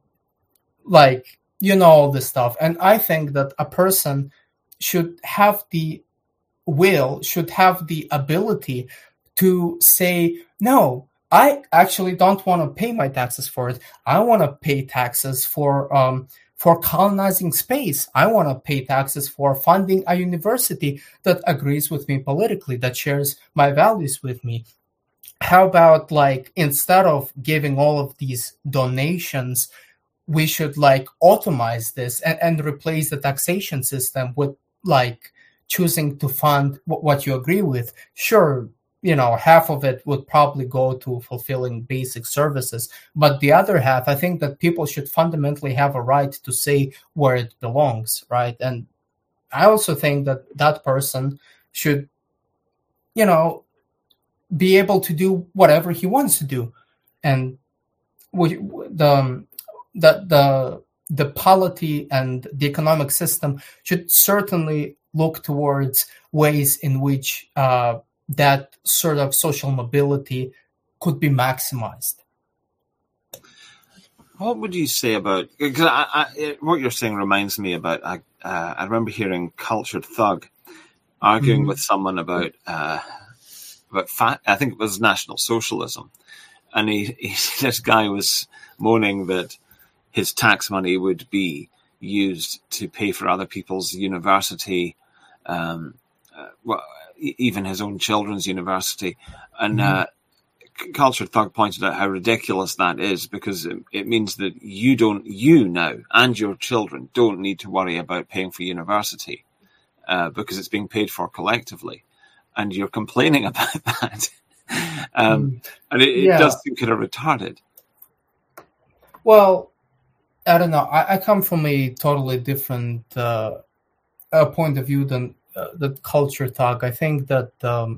like, you know, all this stuff. And I think that a person should have the will, should have the ability to say, no, I actually don't want to pay my taxes for it. I want to pay taxes for um, for colonizing space. I want to pay taxes for funding a university that agrees with me politically, that shares my values with me. How about, like, instead of giving all of these donations, we should like automize this and, and replace the taxation system with like choosing to fund w- what you agree with. Sure, you know, half of it would probably go to fulfilling basic services, but the other half, I think that people should fundamentally have a right to say where it belongs, right? And I also think that that person should, you know, be able to do whatever he wants to do. And we, the the the the polity and the economic system should certainly look towards ways in which uh, that sort of social mobility could be maximized. What would you say about, because I, I, what you're saying reminds me about, I, uh, I remember hearing Cultured Thug arguing mm-hmm. with someone about, uh, about fat, I think it was National Socialism. And he, he this guy was moaning that his tax money would be used to pay for other people's university, um, uh, well, even his own children's university. And mm-hmm. uh, Cultured Thug pointed out how ridiculous that is, because it, it means that you don't, you now and your children don't need to worry about paying for university uh, because it's being paid for collectively. And you're complaining about that. um, and it, it yeah. does seem kind of retarded. Well, I don't know. I, I come from a totally different uh, uh, point of view than uh, the Cultured Thug. I think that um,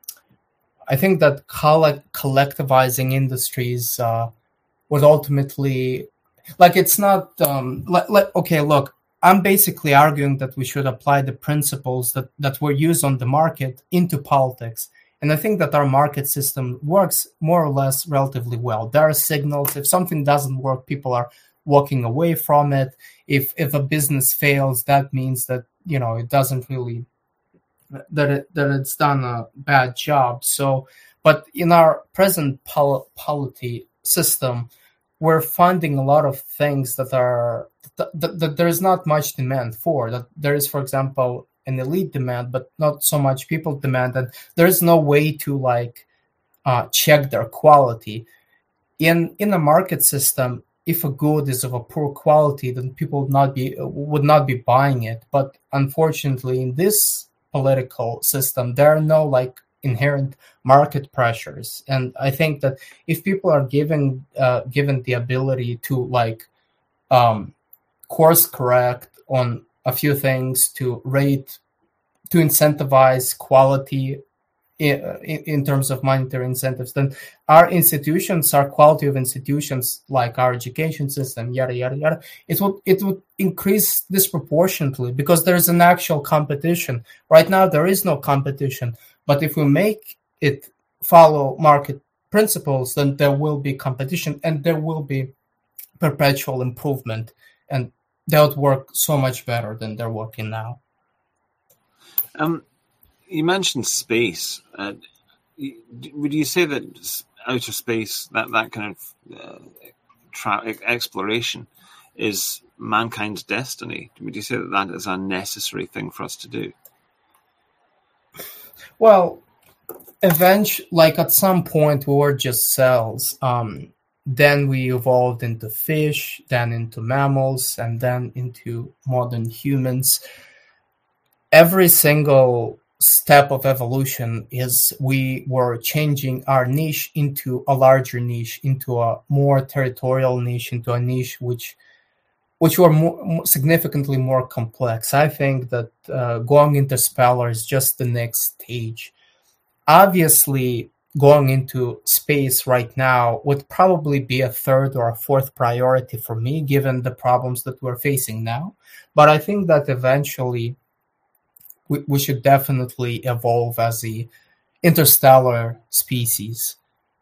I think that collect- collectivizing industries uh, would ultimately, like, it's not um, like, like okay. Look, I'm basically arguing that we should apply the principles that, that were used on the market into politics. And I think that our market system works more or less relatively well. There are signals. If something doesn't work, people are walking away from it. If if a business fails, that means that, you know, it doesn't really, that it, that it's done a bad job. So, but in our present pol- polity system, we're funding a lot of things that are that, that, that there is not much demand for. That there is, for example, an elite demand, but not so much people demand, and there is no way to like uh, check their quality. In in a market system, if a good is of a poor quality, then people would not be would not be buying it. But unfortunately, in this political system, there are no like inherent market pressures, and I think that if people are given uh, given the ability to like um, course correct on a few things, to rate, to incentivize quality in, in, in terms of monetary incentives, then our institutions, our quality of institutions, like our education system, yada yada yada, it would it would increase disproportionately because there is an actual competition. Right now, there is no competition, but if we make it follow market principles, then there will be competition and there will be perpetual improvement, and that would work so much better than they're working now. Um, you mentioned space. Uh, would you say that outer space, that, that kind of uh, tra- exploration, is mankind's destiny? Would you say that that is a necessary thing for us to do? Well, eventually, like at some point, we were just cells. Um, Then we evolved into fish, then into mammals, and then into modern humans. Every single step of evolution is we were changing our niche into a larger niche, into a more territorial niche, into a niche which which were more, significantly more complex. I think that uh, going interstellar is just the next stage. Obviously, going into space right now would probably be a third or a fourth priority for me, given the problems that we're facing now. But I think that eventually we, we should definitely evolve as a interstellar species.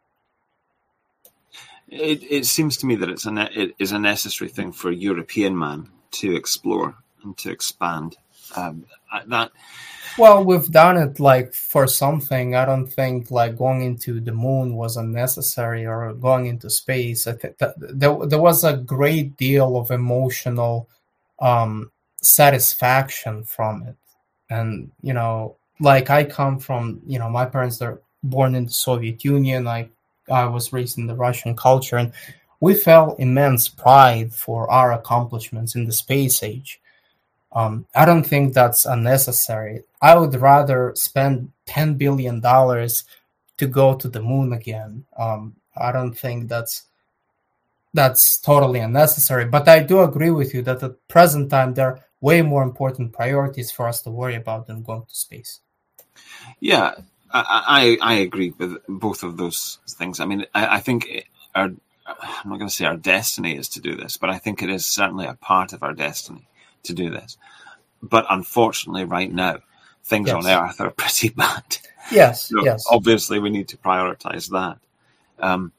It, it seems to me that it's a ne- it is a necessary thing for a European man to explore and to expand. Um, that Well, we've done it like for something. I don't think like going into the moon was unnecessary or going into space. I think that there, there was a great deal of emotional um, satisfaction from it. And, you know, like I come from, you know, my parents are born in the Soviet Union. I, I was raised in the Russian culture, and we felt immense pride for our accomplishments in the space age. Um, I don't think that's unnecessary. I would rather spend ten billion dollars to go to the moon again. Um, I don't think that's that's totally unnecessary. But I do agree with you that at the present time, there are way more important priorities for us to worry about than going to space. Yeah, I, I, I agree with both of those things. I mean, I, I think our, I'm not going to say our destiny is to do this, but I think it is certainly a part of our destiny to do this. But unfortunately, right now, things Yes. on Earth are pretty bad. Yes, So yes. obviously, we need to prioritize that. Um,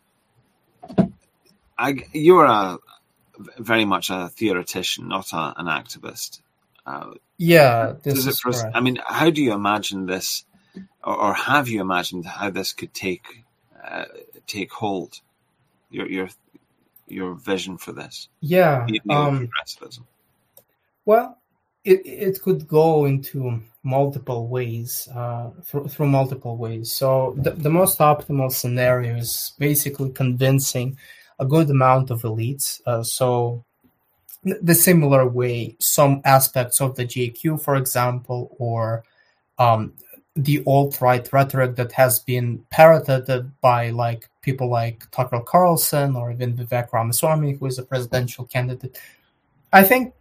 I, you're a very much a theoretician, not a, an activist. Uh, Yeah, this does it is pres- correct. I mean, how do you imagine this, or, or have you imagined how this could take uh, take hold? Your your your vision for this, Yeah. neo Um, progressivism. well, it it could go into multiple ways, uh, through through multiple ways. So the, the most optimal scenario is basically convincing a good amount of elites. Uh, so th- the similar way, some aspects of the J Q, for example, or um, the alt-right rhetoric that has been parroted by like people like Tucker Carlson or even Vivek Ramaswamy, who is a presidential candidate. I think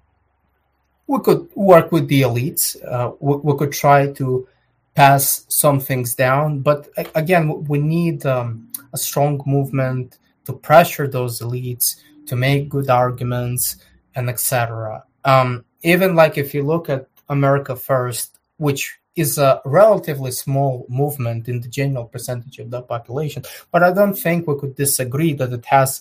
we could work with the elites. Uh, we, we could try to pass some things down, but a- again, we need um, a strong movement to pressure those elites to make good arguments and et cetera. Um, even like if you look at America First, which is a relatively small movement in the general percentage of the population, but I don't think we could disagree that it has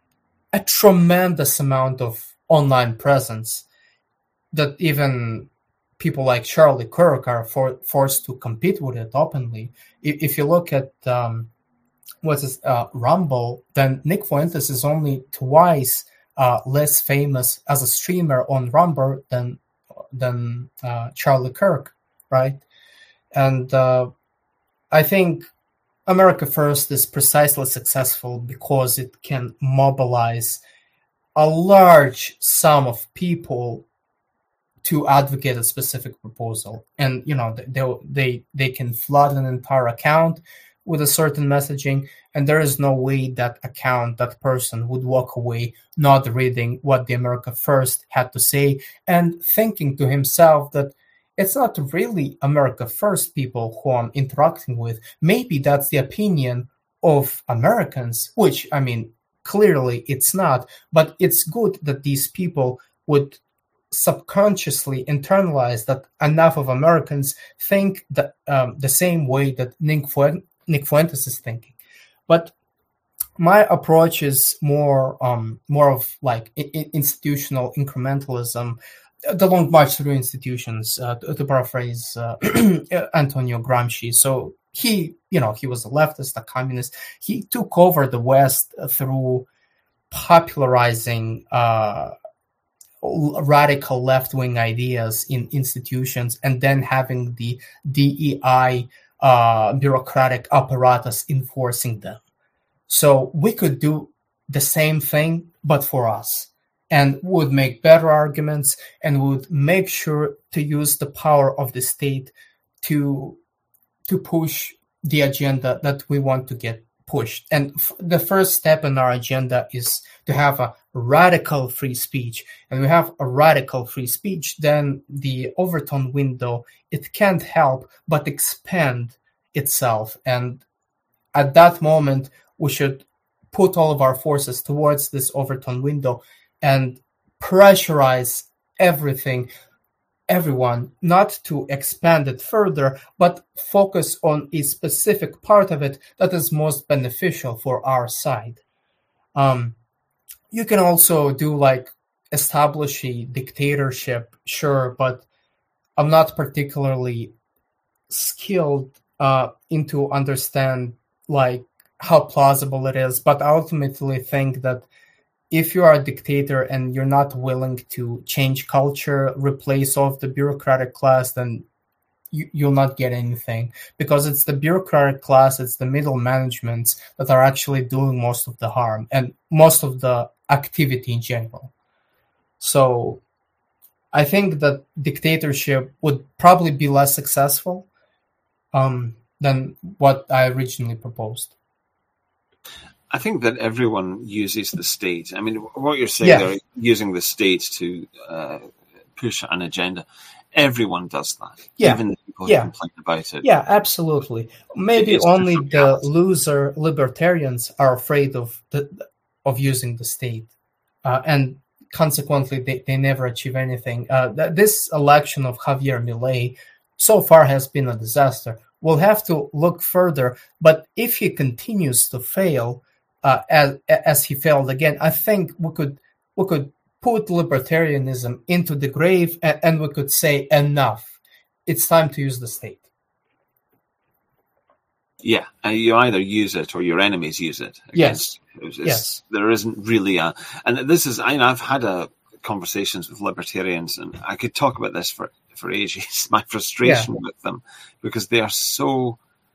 a tremendous amount of online presence that even people like Charlie Kirk are for, forced to compete with it openly. If, if you look at um, what's this, uh, Rumble, then Nick Fuentes is only twice uh, less famous as a streamer on Rumble than than uh, Charlie Kirk, right? And uh, I think America First is precisely successful because it can mobilize a large sum of people to advocate a specific proposal, and you know they they they can flood an entire account with a certain messaging, and there is no way that account, that person would walk away not reading what the America First had to say and thinking to himself that it's not really America First people who I'm interacting with. Maybe that's the opinion of Americans, which I mean clearly it's not, but it's good that these people would subconsciously internalize that enough of Americans think that um, the same way that Nick, Fuentes, Nick Fuentes is thinking. But my approach is more um, more of like I- institutional incrementalism, the long march through institutions, uh, to, to paraphrase uh, Antonio Gramsci. So he, you know, he was a leftist, a communist. He took over the West through popularizing uh, radical left-wing ideas in institutions, and then having the D E I uh, bureaucratic apparatus enforcing them. So we could do the same thing, but for us, and would make better arguments and would make sure to use the power of the state to to push the agenda that we want to get pushed. And f- the first step in our agenda is to have a radical free speech. And we have a radical free speech, then the Overton window, it can't help but expand itself. And at that moment, we should put all of our forces towards this Overton window and pressurize everything, everyone, not to expand it further, but focus on a specific part of it that is most beneficial for our side. Um, you can also do like establish a dictatorship, sure, but I'm not particularly skilled uh, into understand like how plausible it is, but I ultimately think that if you are a dictator and you're not willing to change culture, replace all of the bureaucratic class, then you, you'll not get anything, because it's the bureaucratic class, it's the middle managements that are actually doing most of the harm and most of the activity in general. So I think that dictatorship would probably be less successful um, than what I originally proposed. I think that everyone uses the state. I mean, what you're saying, Yeah. they're using the state to uh, push an agenda. Everyone does that, Yeah. even the people who Yeah. complain about it. Yeah, absolutely. Maybe It's only different the reality. loser libertarians are afraid of the of using the state, uh, and consequently, they, they never achieve anything. Uh, th- this election of Javier Milei so far has been a disaster. We'll have to look further, but if he continues to fail, uh, as as he failed again, I think we could we could put libertarianism into the grave, and, and we could say enough. It's time to use the state. Yeah, and you either use it or your enemies use it against you. It's- Yes. There isn't really a, and this is, I know I've had a conversations with libertarians, and I could talk about this for, for ages, my frustration with them, because they are so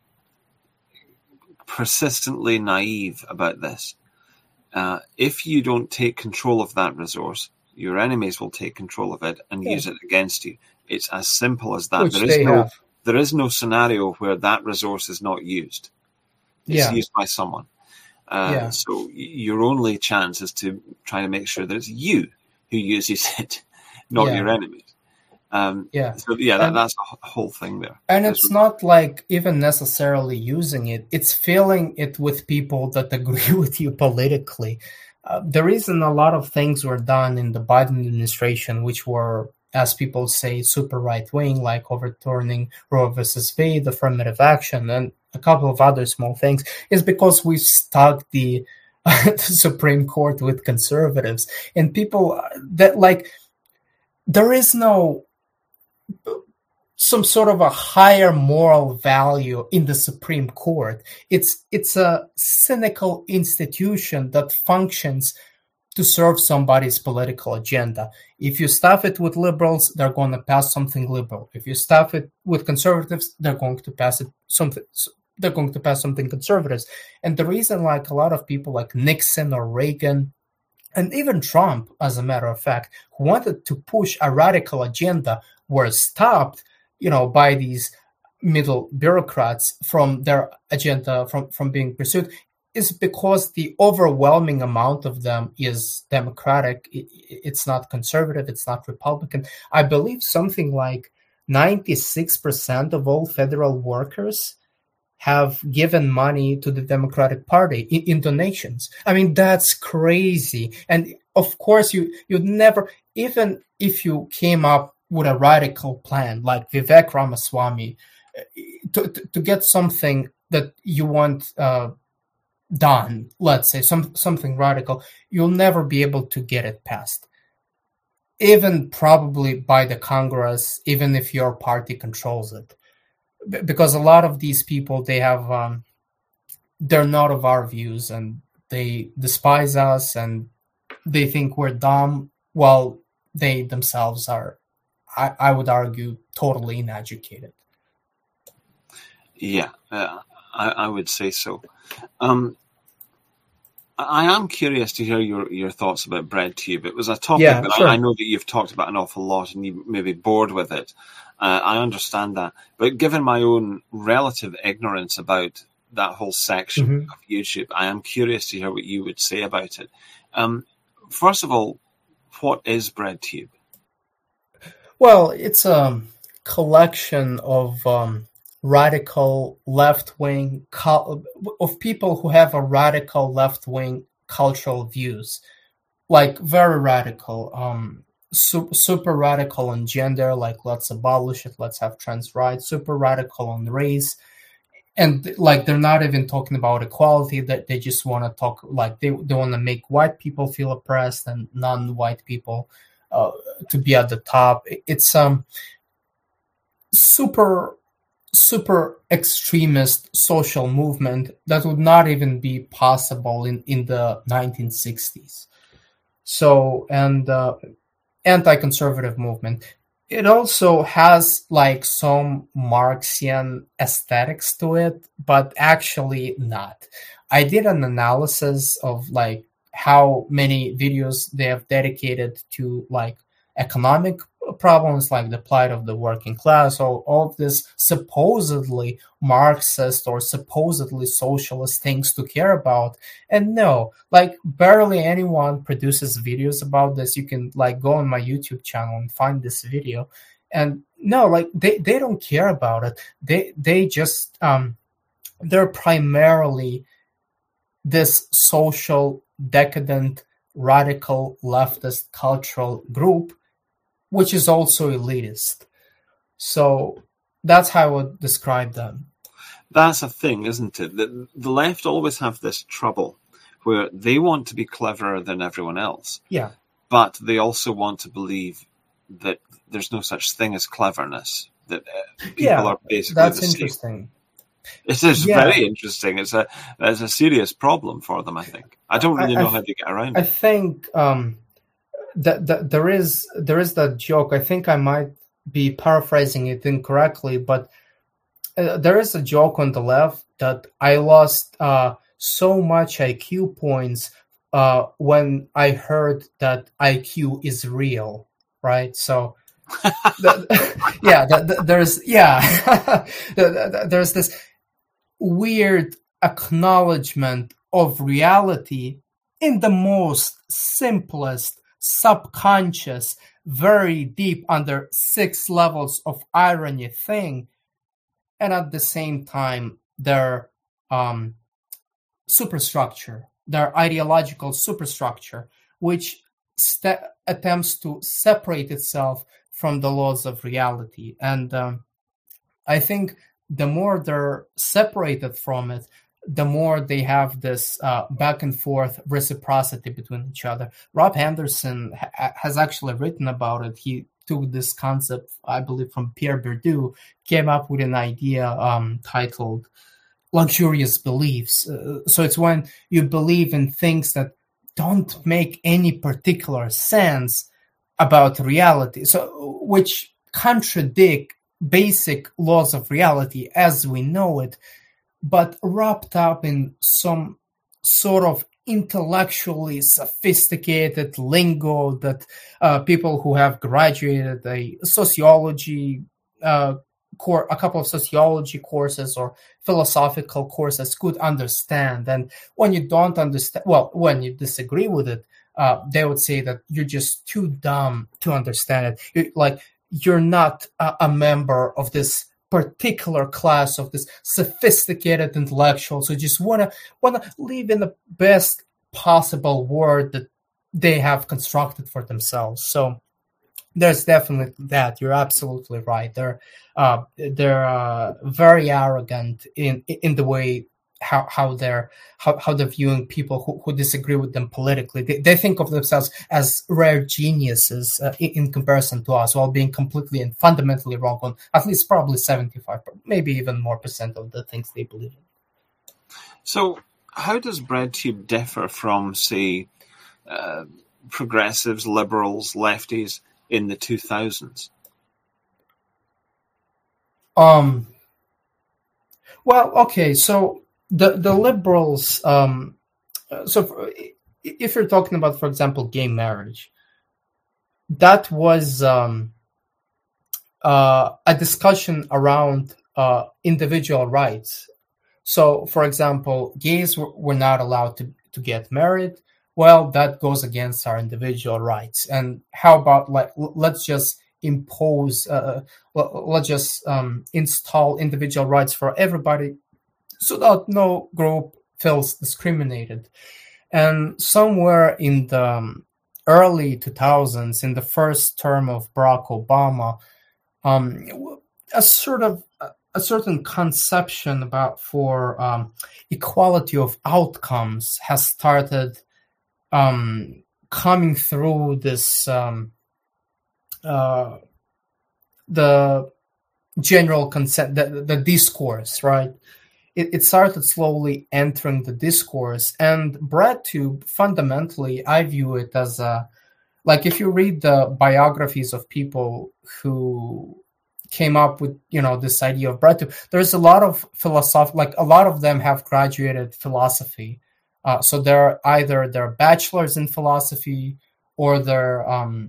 persistently naive about this. Uh, if you don't take control of that resource, your enemies will take control of it and Yeah. use it against you. It's as simple as that. Which There is they no have. there is no scenario where that resource is not used. It's Yeah. used by someone. Uh, Yeah. So y- your only chance is to try to make sure that it's you who uses it, not Yeah. your enemies. Um, Yeah. So yeah, that, And- that's the wh- whole thing there. And There's- it's not like even necessarily using it, it's filling it with people that agree with you politically. Uh, the reason a lot of things were done in the Biden administration, which were, as people say, super right wing, like overturning Roe versus Wade, affirmative action, and a couple of other small things, is because we've stuck the, the Supreme Court with conservatives. And people uh, that like, there is no some sort of a higher moral value in the Supreme Court. It's it's a cynical institution that functions to serve somebody's political agenda. If you stuff it with liberals, they're going to pass something liberal. If you stuff it with conservatives, they're going to pass it something. They're going to pass something conservatives. And the reason, like a lot of people, like Nixon or Reagan, and even Trump, as a matter of fact, who wanted to push a radical agenda, were stopped, you know, by these middle bureaucrats from their agenda from, from being pursued, is because the overwhelming amount of them is Democratic. It, it's not conservative. It's not Republican. I believe something like ninety-six percent of all federal workers have given money to the Democratic Party in, in donations. I mean, that's crazy. And of course, you you'd never, even if you came up with a radical plan like Vivek Ramaswamy, to, to, to get something that you want uh, done, let's say, some something radical, you'll never be able to get it passed. Even probably by the Congress, even if your party controls it. Because a lot of these people, they have, um, they're not of our views, and they despise us, and they think we're dumb, while they themselves are, I, I would argue, totally uneducated. Yeah, uh, I, I would say so. Um, I am curious to hear your, your thoughts about BreadTube. It was a topic Yeah, that sure. I, I know that you've talked about an awful lot, and you may be bored with it. Uh, I understand that. But given my own relative ignorance about that whole section Mhm. of YouTube, I am curious to hear what you would say about it. Um, first of all, what is BreadTube? Well, it's a collection of um, radical left-wing, cul- of people who have a radical left-wing cultural views, like very radical, um, su- super radical on gender, like let's abolish it, let's have trans rights, super radical on race, and like they're not even talking about equality, that they just want to talk, like they, they want to make white people feel oppressed and non-white people uh, to be at the top. It's um super super extremist social movement that would not even be possible in, in the nineteen sixties. So, and uh, anti-conservative movement. It also has like some Marxian aesthetics to it, but actually not. I did an analysis of like how many videos they have dedicated to like economic problems, like the plight of the working class, or all of this supposedly Marxist or supposedly socialist things to care about. And no, like barely anyone produces videos about this. You can like go on my YouTube channel and find this video. And no, like they, they don't care about it. They they just um they're primarily this social decadent radical leftist cultural group, which is also elitist. So that's how I would describe them. That's a thing, isn't it? The, the left always have this trouble where they want to be cleverer than everyone else. Yeah. But they also want to believe that there's no such thing as cleverness, that uh, people yeah, are basically that's the same. interesting. It is Yeah. very interesting. It's a it's a serious problem for them, I think. I don't really I- I know th- how to get around I it. think um, that, that there is there is that joke. I think I might be paraphrasing it incorrectly, but uh, there is a joke on the left that I lost uh, so much I Q points uh, when I heard that I Q is real, right? So, the, yeah, the, the, there's yeah, the, the, there's this weird acknowledgement of reality in the most simplest, subconscious, very deep under six levels of irony thing, and at the same time their um, superstructure, their ideological superstructure, which st- attempts to separate itself from the laws of reality. And um, I think the more they're separated from it, the more they have this uh, back and forth reciprocity between each other. Rob Henderson ha- has actually written about it. He took this concept, I believe, from Pierre Bourdieu, came up with an idea um, titled luxurious beliefs. Uh, so it's when you believe in things that don't make any particular sense about reality, so which contradict basic laws of reality as we know it, but wrapped up in some sort of intellectually sophisticated lingo that uh, people who have graduated a sociology uh, core, a couple of sociology courses or philosophical courses could understand. And when you don't understand, well, when you disagree with it, uh, they would say that you're just too dumb to understand it. You're, like you're not a, a member of this particular class of this sophisticated intellectuals who just want to want to live in the best possible world that they have constructed for themselves. So there's definitely that. You're absolutely right. They're uh, they're uh, very arrogant in in the way how how they're how, how they're viewing people who, who disagree with them politically. They, they think of themselves as rare geniuses uh, in, in comparison to us, while being completely and fundamentally wrong on at least probably seventy-five, maybe even more percent of the things they believe in. So, how does BreadTube differ from, say, uh, progressives, liberals, lefties in the two thousands? Um. Well, okay, so the the liberals. Um. So, for, if you're talking about, for example, gay marriage, that was um. Uh, a discussion around uh, individual rights. So, for example, gays were, were not allowed to, to get married. Well, that goes against our individual rights. And how about, like, let's just impose, uh, let's just um, install individual rights for everybody so that no group feels discriminated. And somewhere in the um, early two thousands, in the first term of Barack Obama, um, a sort of a certain conception about for um, equality of outcomes has started um, coming through this um, uh, the general consent, the, the discourse, right? It, it started slowly entering the discourse, and BreadTube, fundamentally, I view it as a, like, if you read the biographies of people who came up with, you know, this idea of BreadTube, there's a lot of philosophy, like a lot of them have graduated philosophy. Uh, so they're either they're bachelors in philosophy or they're um,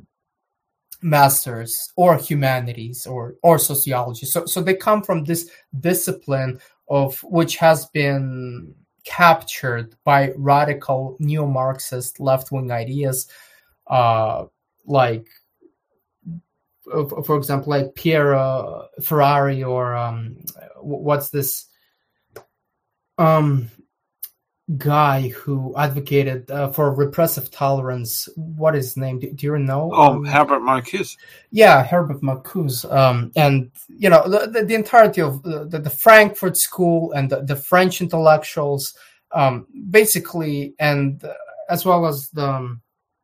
masters or humanities or or sociology. So so they come from this discipline of which has been captured by radical neo-Marxist left-wing ideas, uh, like, uh, for example, like Pierre uh, Ferrari or um, what's this um, guy who advocated uh, for repressive tolerance. What is his name? Do, do you know? Oh, um, Herbert Marcuse. Yeah, Herbert Marcuse. Um, and, you know, the, the, the entirety of the, the Frankfurt School and the, the French intellectuals, um, basically, and uh, as well as the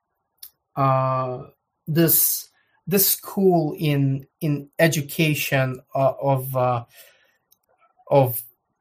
uh, this this school in in education uh, of uh, of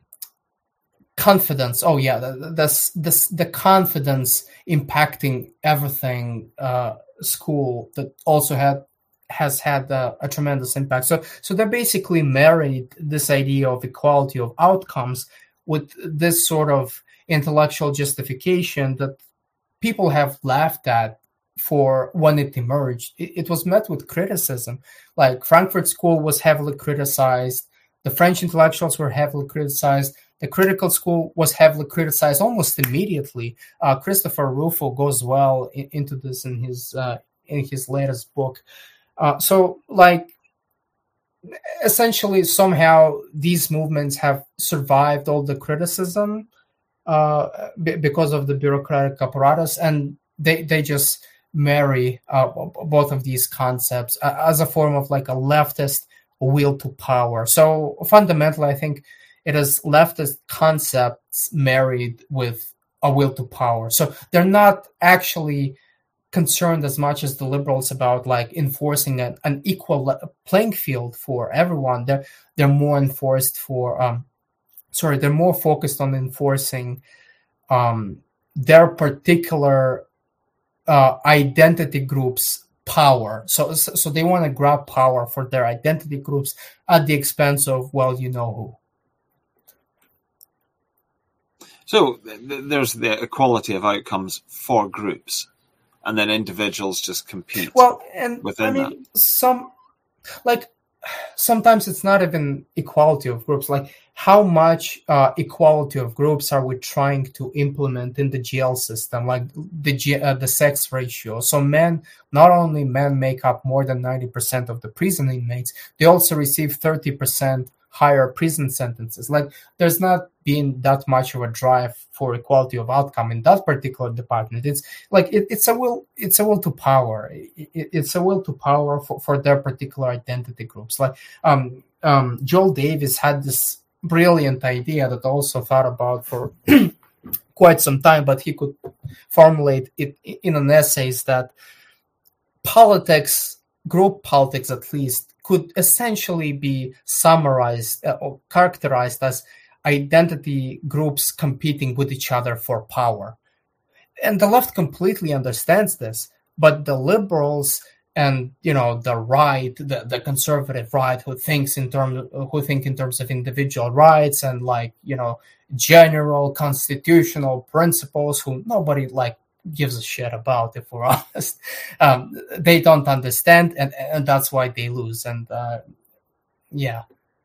confidence. Oh yeah, this this the confidence impacting everything uh, school that also had has had uh, a tremendous impact. So so they basically married this idea of equality of outcomes with this sort of intellectual justification that people have laughed at for when it emerged. It, it was met with criticism. Like Frankfurt School was heavily criticized. The French intellectuals were heavily criticized. The critical school was heavily criticized almost immediately. Uh, Christopher Rufo goes well in, into this in his uh, in his latest book. Uh, so, like, essentially, somehow these movements have survived all the criticism uh, b- because of the bureaucratic apparatus, and they they just marry uh, both of these concepts uh, as a form of like a leftist will to power. So fundamentally, I think it is leftist concepts married with a will to power. So they're not actually concerned as much as the liberals about like enforcing an, an equal playing field for everyone. They're they're more enforced for um, sorry, they're more focused on enforcing um, their particular uh, identity groups' power. So so they want to grab power for their identity groups at the expense of, well, you know who. So th- there's the equality of outcomes for groups, and then individuals just compete. Well, and within I mean, that. some like sometimes it's not even equality of groups. Like, how much uh, equality of groups are we trying to implement in the jail system? Like the G- uh, the sex ratio. So men, not only men make up more than ninety percent of the prison inmates, they also receive thirty percent higher prison sentences. Like, there's not been that much of a drive for equality of outcome in that particular department. It's like it, it's a will. It's a will to power. It, it, it's a will to power for, for their particular identity groups. Like um, um, Joel Davis had this brilliant idea that I also thought about for quite some time, but he could formulate it in an essay, is that politics, group politics at least, could essentially be summarized uh, or characterized as identity groups competing with each other for power. And the left completely understands this, but the liberals and, you know, the right, the, the conservative right, who thinks in terms, who think in terms of individual rights and, like, you know, general constitutional principles, who nobody like gives a shit about, if we're honest. Um, they don't understand, and, and that's why they lose. And uh, yeah.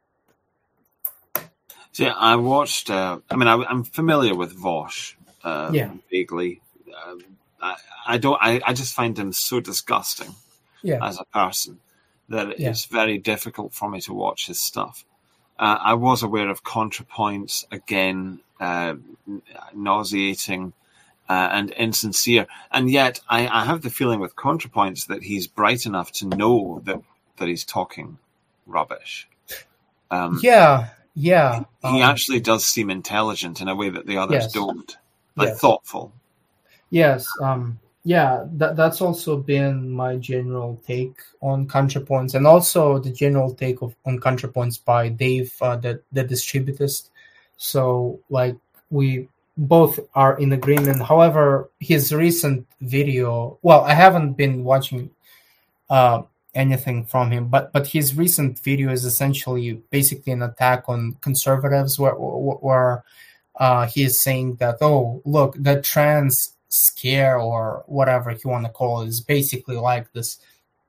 See, I watched. Uh, I mean, I, I'm familiar with Vaush uh, yeah. vaguely. Uh, I, I don't. I, I just find him so disgusting yeah. as a person that yeah. it's very difficult for me to watch his stuff. Uh, I was aware of ContraPoints, again, uh, nauseating. Uh, and insincere, and yet I, I have the feeling with ContraPoints that he's bright enough to know that that he's talking rubbish. Um, yeah, yeah. He um, actually does seem intelligent in a way that the others yes. don't, like yes. thoughtful. Yes, um, Yeah, that that's also been my general take on ContraPoints, and also the general take of on ContraPoints by Dave, uh, the the distributist. So, like, we both are in agreement. However, his recent video, well, I haven't been watching uh, anything from him, but but his recent video is essentially basically an attack on conservatives, where where uh, he is saying that, oh, look, the trans scare or whatever you want to call it is basically like this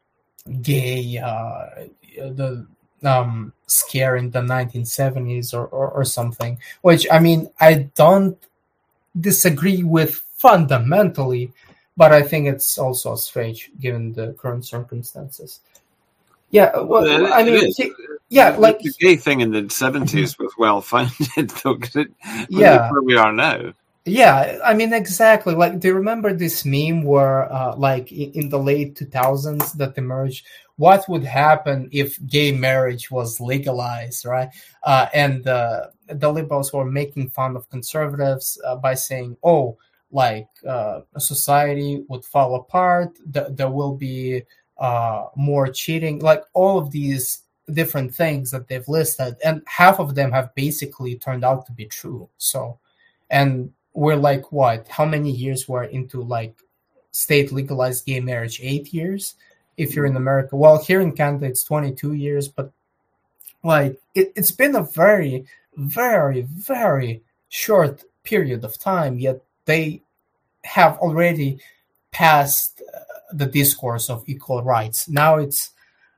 gay uh, the um, scare in the nineteen seventies or, or, or something, which, I mean, I don't disagree with fundamentally, but I think it's also strange given the current circumstances. Yeah, well, Well, I it mean, is. he- yeah, The- like, the gay thing in the seventies was well founded, though. 'Cause it, yeah. where we are now. Yeah, I mean, exactly. Like, do you remember this meme where, uh, like, in, in the late two thousands that emerged, what would happen if gay marriage was legalized, right? Uh, and uh, the liberals were making fun of conservatives uh, by saying, oh, like, uh, society would fall apart, th- there will be uh, more cheating, like, all of these different things that they've listed, and half of them have basically turned out to be true. So, and we're like, what? How many years we're into, like, state legalized gay marriage? Eight years, if you're in America. Well, here in Canada, it's twenty-two years, but like, it, it's been a very, very, very short period of time. Yet they have already passed uh, the discourse of equal rights. Now it's,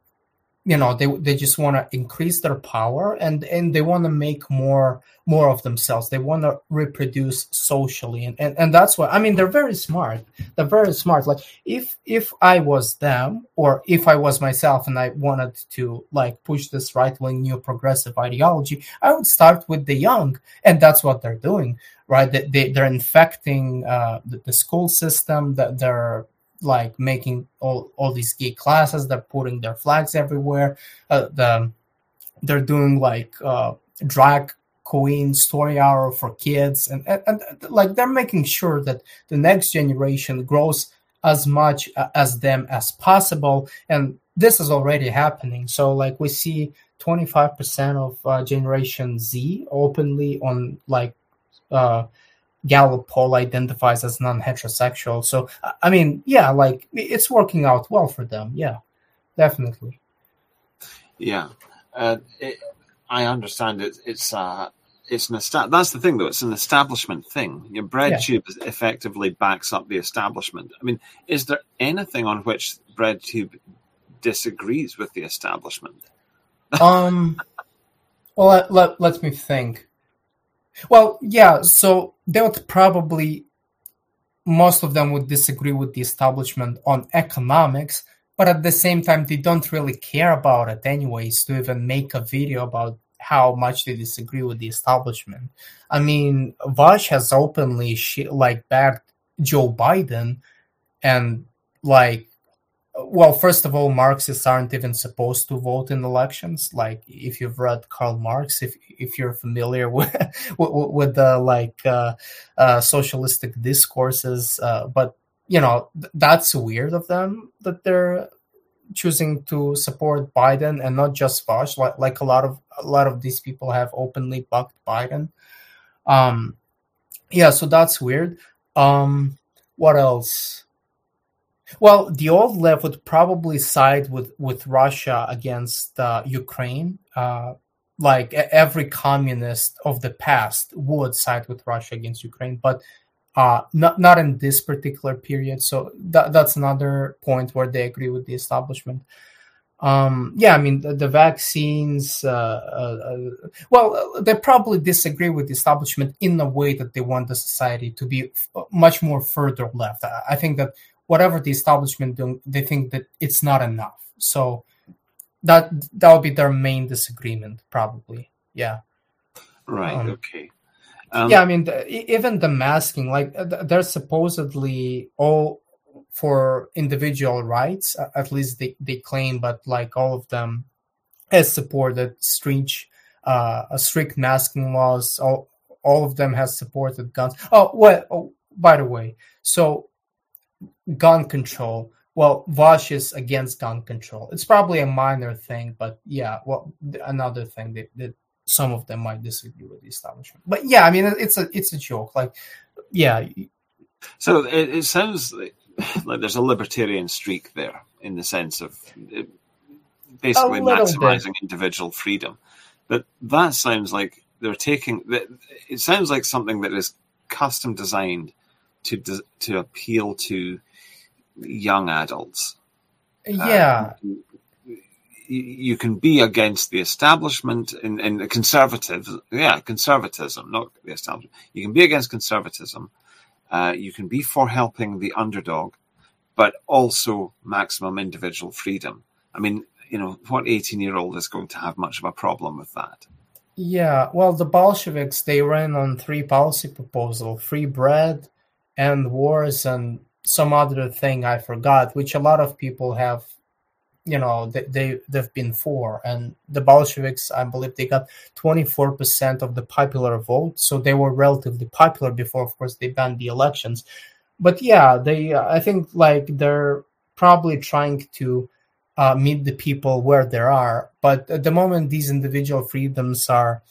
you know, they they just want to increase their power, and and they want to make more more of themselves. They want to reproduce socially, and, and and that's why, I mean, they're very smart. They're very smart. Like, if if I was them, or if I was myself, and I wanted to, like, push this right wing new progressive ideology, I would start with the young, and that's what they're doing, right? They, they they're infecting uh, the, the school system. That they're like making all, all these gay classes. They're putting their flags everywhere. Uh, the they're doing, like, uh, drag queen story hour for kids, and, and, and like, they're making sure that the next generation grows as much as them as possible. And this is already happening. So, like, we see twenty-five percent of uh, Generation Z openly on, like, uh, Gallup poll identifies as non-heterosexual. So, I mean, yeah, like, it's working out well for them. Yeah, definitely. Yeah, uh, it, I understand it. It's uh, it's an esta- That's the thing, though. It's an establishment thing. Your BreadTube yeah. effectively backs up the establishment. I mean, is there anything on which BreadTube disagrees with the establishment? um. Well, let, let, let me think. Well, yeah, so they would probably, most of them would disagree with the establishment on economics, but at the same time, they don't really care about it anyways to even make a video about how much they disagree with the establishment. I mean, Vash has openly, like, backed Joe Biden, and, like, well, first of all, Marxists aren't even supposed to vote in elections. Like, if you've read Karl Marx, if if you're familiar with with, with the, like, uh, uh, socialistic discourses, uh, but, you know, th- that's weird of them that they're choosing to support Biden and not just Vash. Like, like a lot of a lot of these people have openly bucked Biden. Um, yeah, so that's weird. Um, what else? Well, the old left would probably side with, with Russia against uh, Ukraine. Uh, like, every communist of the past would side with Russia against Ukraine, but uh, not not in this particular period. So that that's another point where they agree with the establishment. Um, yeah, I mean, the, the vaccines, uh, uh, well, they probably disagree with the establishment in the way that they want the society to be f- much more further left. I, I think that whatever the establishment do, they think that it's not enough. So that that would be their main disagreement, probably. Yeah. Right. Um, okay. Um, yeah, I mean, the, even the masking, like, they're supposedly all for individual rights, at least they, they claim, but, like, all of them has supported strict, uh, strict masking laws. All all of them has supported guns. Oh, well, oh, by the way, so gun control. Well, Vosh is against gun control. It's probably a minor thing, but yeah, well, another thing that, that some of them might disagree with the establishment. But yeah, I mean, it's a it's a joke. Like, yeah. So it, it sounds like, like there's a libertarian streak there in the sense of it, basically maximizing bit. individual freedom. But that sounds like they're taking. It sounds like something that is custom designed to to appeal to young adults. Yeah. Um, you can be against the establishment in, in conservative, yeah, conservatism, not the establishment. You can be against conservatism. Uh, you can be for helping the underdog, but also maximum individual freedom. I mean, you know, what eighteen-year-old is going to have much of a problem with that? Yeah, well, the Bolsheviks, they ran on three policy proposals: free bread, end wars, and some other thing I forgot, which a lot of people have, you know, they, they, they've been for. And the Bolsheviks, I believe they got twenty-four percent of the popular vote. So they were relatively popular before, of course, they banned the elections. But yeah, they, uh, I think like they're probably trying to uh, meet the people where they are. But at the moment, these individual freedoms are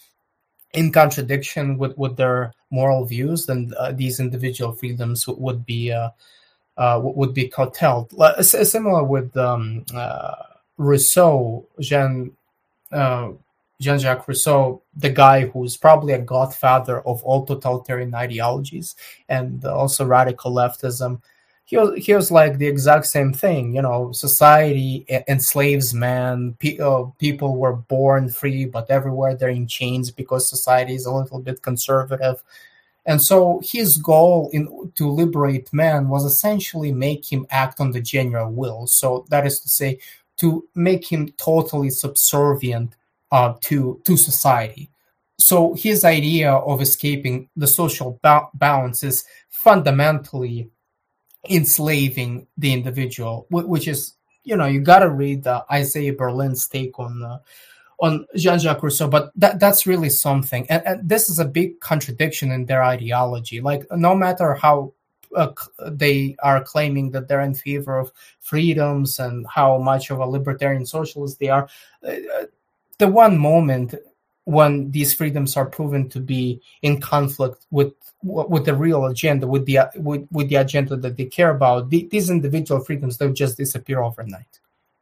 in contradiction with, with their moral views, then uh, these individual freedoms w- would be uh, uh, would be curtailed. Uh, similar with um, uh, Rousseau, Jean uh, Jean-Jacques Rousseau, the guy who's probably a godfather of all totalitarian ideologies and also radical leftism. He was, he was like the exact same thing. You know, society enslaves man. Pe- uh, people were born free, but everywhere they're in chains because society is a little bit conservative. And so his goal in to liberate man was essentially make him act on the general will. So that is to say, to make him totally subservient uh, to to society. So his idea of escaping the social ba- balance is fundamentally enslaving the individual, which is, you know, you got to read uh, Isaiah Berlin's take on uh, on Jean-Jacques Rousseau, but that that's really something. And, and this is a big contradiction in their ideology. Like, no matter how uh, they are claiming that they're in favor of freedoms and how much of a libertarian socialist they are, uh, the one moment when these freedoms are proven to be in conflict with with the real agenda, with the with, with the agenda that they care about, the, these individual freedoms don't just disappear overnight.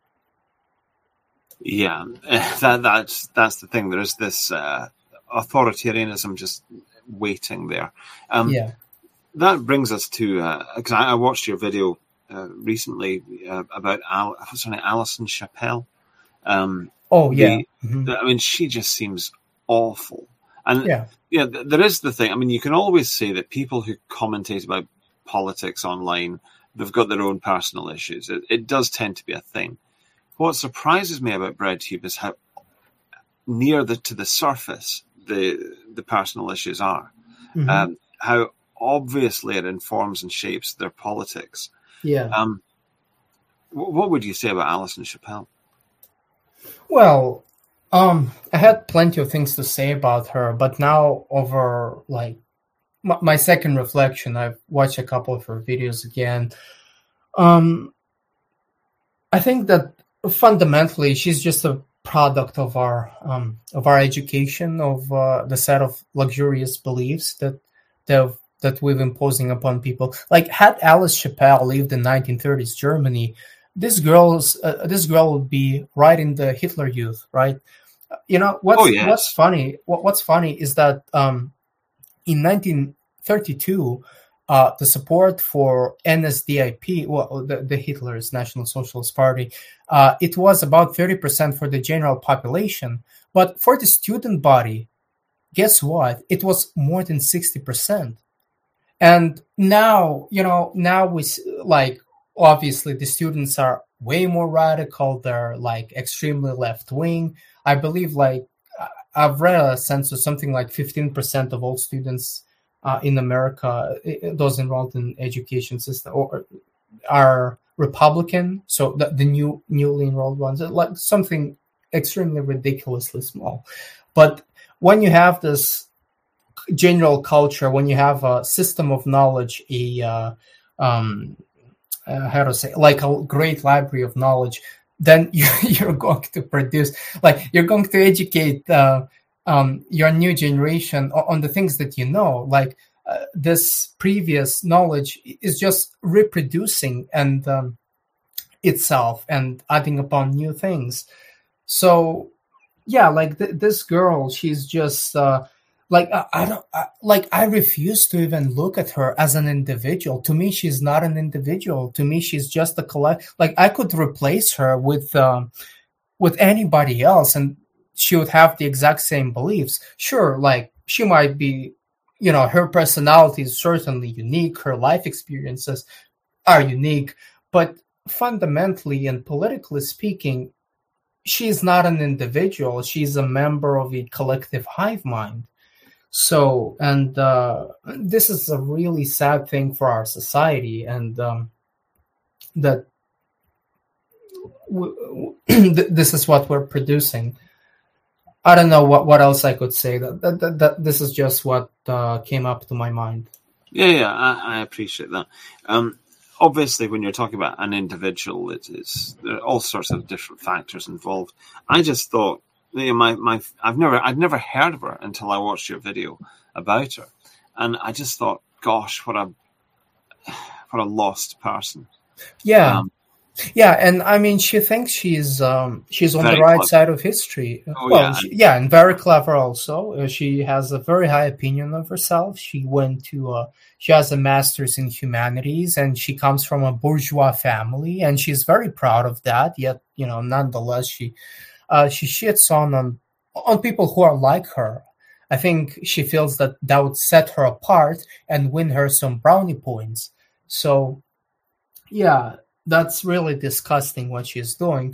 Yeah, that that's that's the thing. There is this uh, authoritarianism just waiting there. Um, yeah, that brings us to because uh, I, I watched your video uh, recently uh, about Al, what's her name, Alison Chappelle. Um, oh yeah, the, mm-hmm. the, I mean, she just seems awful. And yeah, yeah, th- there is the thing. I mean, you can always say that people who commentate about politics online, they've got their own personal issues. It, it does tend to be a thing. What surprises me about BreadTube is how near the to the surface the the personal issues are. Mm-hmm. Um, how obviously it informs and shapes their politics. Yeah. Um, w- what would you say about Alison Chappelle? Well, um, I had plenty of things to say about her, but now over like my, my second reflection, I've watched a couple of her videos again. Um, I think that fundamentally she's just a product of our um, of our education, of uh, the set of luxurious beliefs that that that we've imposing upon people. Like, had Alice Chappelle lived in nineteen thirties Germany, this girl's uh, this girl would be right in the Hitler Youth, right? You know what's oh, yes. what's funny? What, what's funny is that um, in nineteen thirty-two, uh, the support for N S D A P, well, the, the Hitler's National Socialist Party, uh, it was about thirty percent for the general population, but for the student body, guess what? It was more than sixty percent. And now, you know, now we like obviously the students are way more radical. They're like extremely left wing. I believe, like, I've read a census, something like fifteen percent of all students uh, in America, those enrolled in education system, or are Republican. So the, the new newly enrolled ones, like something extremely ridiculously small. But when you have this general culture, when you have a system of knowledge, a uh, um, uh, how to say, like a great library of knowledge, then you, you're going to produce, like you're going to educate uh, um, your new generation on, on the things that you know. Like uh, this previous knowledge is just reproducing and um, itself and adding upon new things. So yeah, like th- this girl, she's just uh, like I, I don't I, like I refuse to even look at her as an individual. To me, she's not an individual. To me, she's just a collect. Like I could replace her with um, with anybody else, and she would have the exact same beliefs. Sure, like she might be, you know, her personality is certainly unique. Her life experiences are unique, but fundamentally and politically speaking, she's not an individual. She's a member of a collective hive mind. So, and uh, this is a really sad thing for our society, and um, that w- w- this is what we're producing. I don't know what, what else I could say. That, that, that, that this is just what uh, came up to my mind. Yeah, yeah, I, I appreciate that. Um, Obviously, when you're talking about an individual, it is there are all sorts of different factors involved. I just thought, you know, my my I've never I'd never heard of her until I watched your video about her, and I just thought, gosh, what a what a lost person. Yeah, um, yeah, and I mean, she thinks she's um, she's on Very the right clever. side of history. Oh, well, yeah. she, yeah, and very clever also. Uh, she has a very high opinion of herself. She went to uh, she has a master's in humanities, and she comes from a bourgeois family, and she's very proud of that. Yet, you know, nonetheless, she uh, she shits on on on people who are like her. I think she feels that that would set her apart and win her some brownie points. So, yeah, that's really disgusting what she's doing.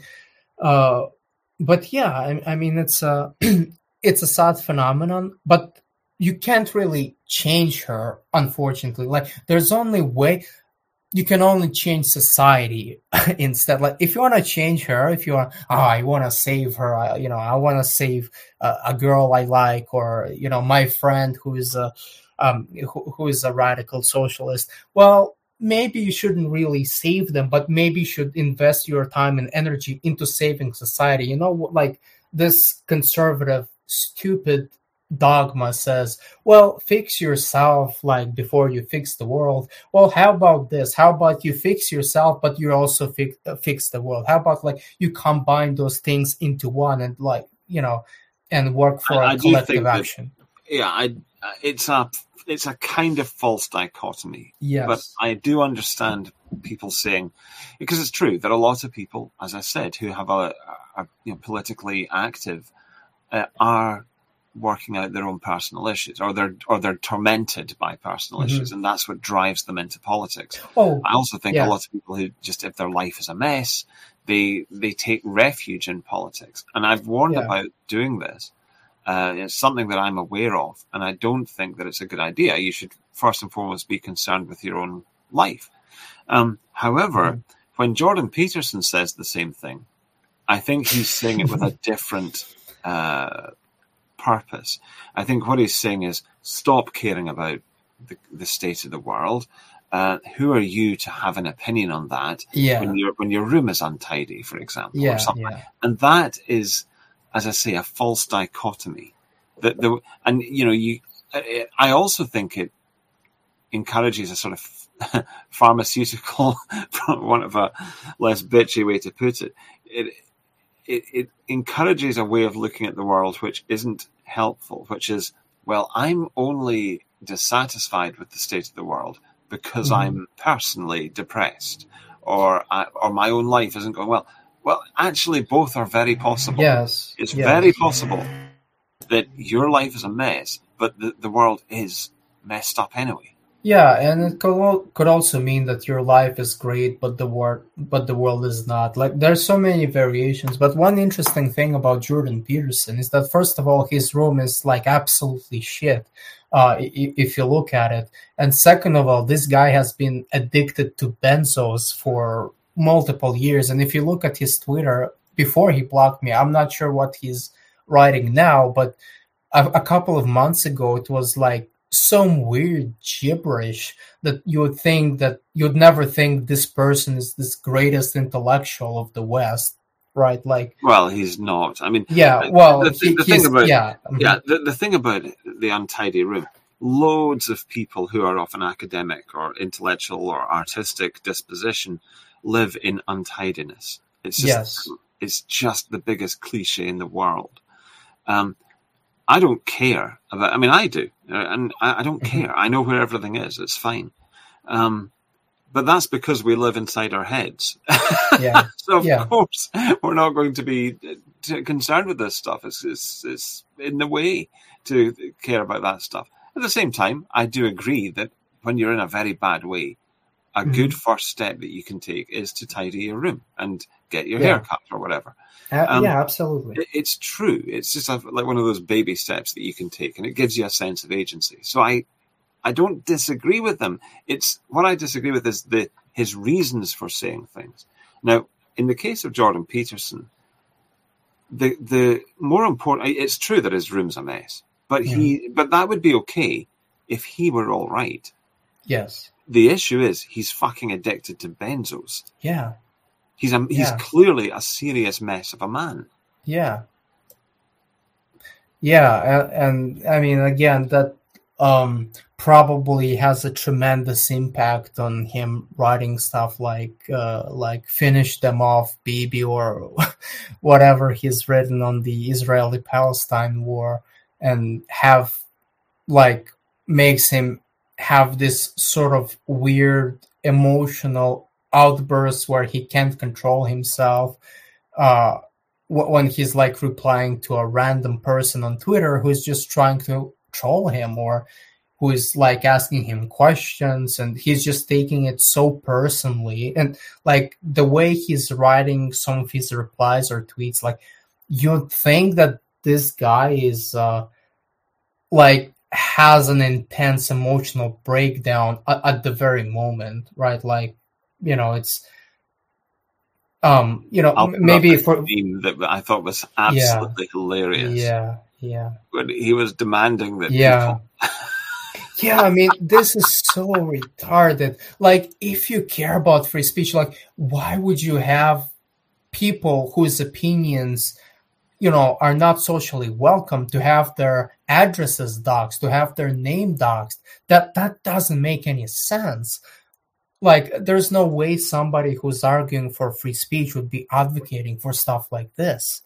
Uh, but yeah, I, I mean, it's a it's a sad phenomenon, but you can't really change her, unfortunately. Like, there's only way you can only change society instead. Like, if you want to change her, if you want, oh, I want to save her, I, you know, I want to save a, a girl I like, or, you know, my friend who is a um who, who is a radical socialist. Well, maybe you shouldn't really save them, but maybe you should invest your time and energy into saving society. You know, like this conservative, stupid dogma says, well, fix yourself, like, before you fix the world. Well, how about this? How about you fix yourself, but you also fix, uh, fix the world? How about, like, you combine those things into one and, like, you know, and work for I, a I collective action? That, yeah, I, it's a it's a kind of false dichotomy. Yes. But I do understand people saying, because it's true that a lot of people, as I said, who have a, are, you know, politically active, uh, are working out their own personal issues, or they're or they're tormented by personal mm-hmm. issues, and that's what drives them into politics. Oh, I also think yeah. a lot of people who just, if their life is a mess, they they take refuge in politics. And I've warned yeah. about doing this. Uh, it's something that I'm aware of, and I don't think that it's a good idea. You should first and foremost be concerned with your own life. Um, however, mm-hmm. when Jordan Peterson says the same thing, I think he's saying it with a different uh, purpose. I think what he's saying is, stop caring about the, the state of the world. Uh, who are you to have an opinion on that yeah. when your when your room is untidy, for example, yeah, or something? Yeah. And that is, as I say, a false dichotomy. That the and you know you, I also think it encourages a sort of pharmaceutical, for want of a less bitchy way to put it. It it it encourages a way of looking at the world which isn't helpful. Which is, well, I'm only dissatisfied with the state of the world because mm-hmm. I'm personally depressed, or I, or my own life isn't going well. Well, actually, both are very possible. Yes. It's yes. very possible that your life is a mess, but the, the world is messed up anyway. Yeah, and it could, could also mean that your life is great, but the world, but the world is not. Like, there's so many variations. But one interesting thing about Jordan Peterson is that, first of all, his room is like absolutely shit, uh, if you look at it. And second of all, this guy has been addicted to benzos for multiple years. And if you look at his Twitter before he blocked me, I'm not sure what he's writing now, but a, a couple of months ago, it was like some weird gibberish that you would think that you'd never think this person is this greatest intellectual of the West, right? Like, well, he's not. I mean, yeah. Well, the, the, he, the thing about yeah, yeah, the, the thing about the untidy room. Loads of people who are of an academic or intellectual or artistic disposition live in untidiness. It's just, yes. It's just the biggest cliche in the world. Um, I don't care about. I mean, I do, and I, I don't mm-hmm. care. I know where everything is. It's fine. Um, but that's because we live inside our heads. Yeah. So of yeah. course we're not going to be concerned with this stuff. It's, it's it's in the way to care about that stuff. At the same time, I do agree that when you're in a very bad way, a mm-hmm. good first step that you can take is to tidy your room and get your yeah. hair cut or whatever. Uh, um, yeah, absolutely. It, it's true. It's just a, like one of those baby steps that you can take, and it gives you a sense of agency. So I, I don't disagree with them. It's what I disagree with is the his reasons for saying things. Now, in the case of Jordan Peterson, the the more important, it's true that his room's a mess. But he, but that would be okay if he were all right. Yes. The issue is he's fucking addicted to benzos. Yeah. He's a, he's yeah. clearly a serious mess of a man. Yeah. Yeah, and, and I mean, again, that um, probably has a tremendous impact on him writing stuff like uh, like "Finish Them Off, Baby" or whatever he's written on the Israeli-Palestine war. And have, like, makes him have this sort of weird emotional outbursts where he can't control himself uh, when he's, like, replying to a random person on Twitter who's just trying to troll him or who is, like, asking him questions, and he's just taking it so personally. And, like, the way he's writing some of his replies or tweets, like, you'd think that this guy is uh, like has an intense emotional breakdown at, at the very moment, right? Like, you know, it's um, you know, I'll maybe for theme that I thought was absolutely yeah, hilarious. Yeah, yeah. When he was demanding that. Yeah. People... Yeah, I mean, this is so retarded. Like, if you care about free speech, like, why would you have people whose opinions, you know, are not socially welcome to have their addresses doxed, to have their name doxed? That that doesn't make any sense. Like, there's no way somebody who's arguing for free speech would be advocating for stuff like this.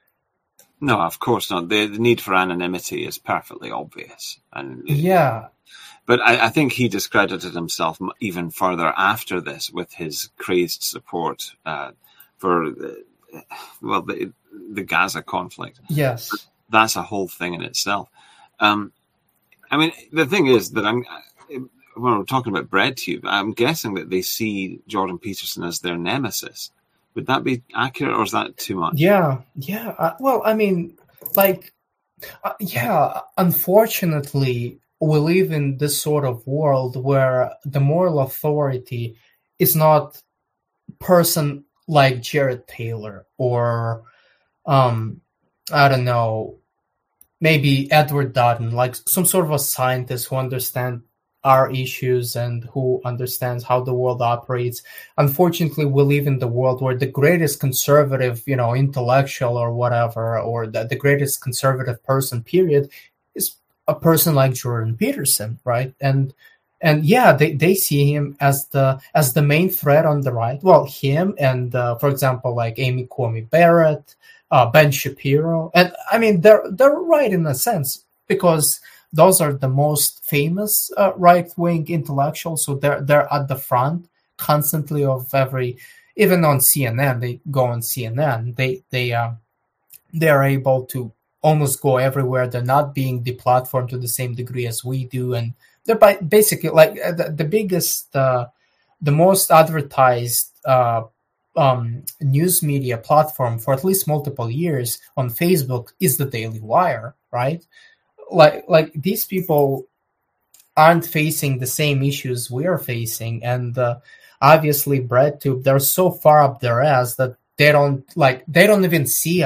No, of course not. The, the need for anonymity is perfectly obvious. And yeah. But I, I think he discredited himself even further after this with his crazed support uh, for, the, well, the, the Gaza conflict. Yes. But that's a whole thing in itself. Um, I mean, the thing is that I'm, when we're talking about BreadTube, I'm guessing that they see Jordan Peterson as their nemesis. Would that be accurate, or is that too much? Yeah, yeah. Uh, well, I mean, like, uh, yeah, unfortunately, we live in this sort of world where the moral authority is not a person like Jared Taylor or, um, I don't know, maybe Edward Dutton, like some sort of a scientist who understands our issues and who understands how the world operates. Unfortunately, we live in the world where the greatest conservative, you know, intellectual or whatever, or the, the greatest conservative person, period, is a person like Jordan Peterson, right? And and yeah, they, they see him as the as the main threat on the right. Well, him and, uh, for example, like Amy Coney Barrett, uh, Ben Shapiro, and I mean they're they're right in a sense because those are the most famous uh, right-wing intellectuals, so they're they're at the front constantly of every. Even on C N N, they go on C N N. They they uh, they are able to almost go everywhere. They're not being deplatformed to the same degree as we do, and they're by, basically like the, the biggest, uh, the most advertised uh, um, news media platform for at least multiple years on Facebook is the Daily Wire, right? Like, like these people aren't facing the same issues we are facing, and uh, obviously, BreadTube, they're so far up their ass that they don't like they don't even see us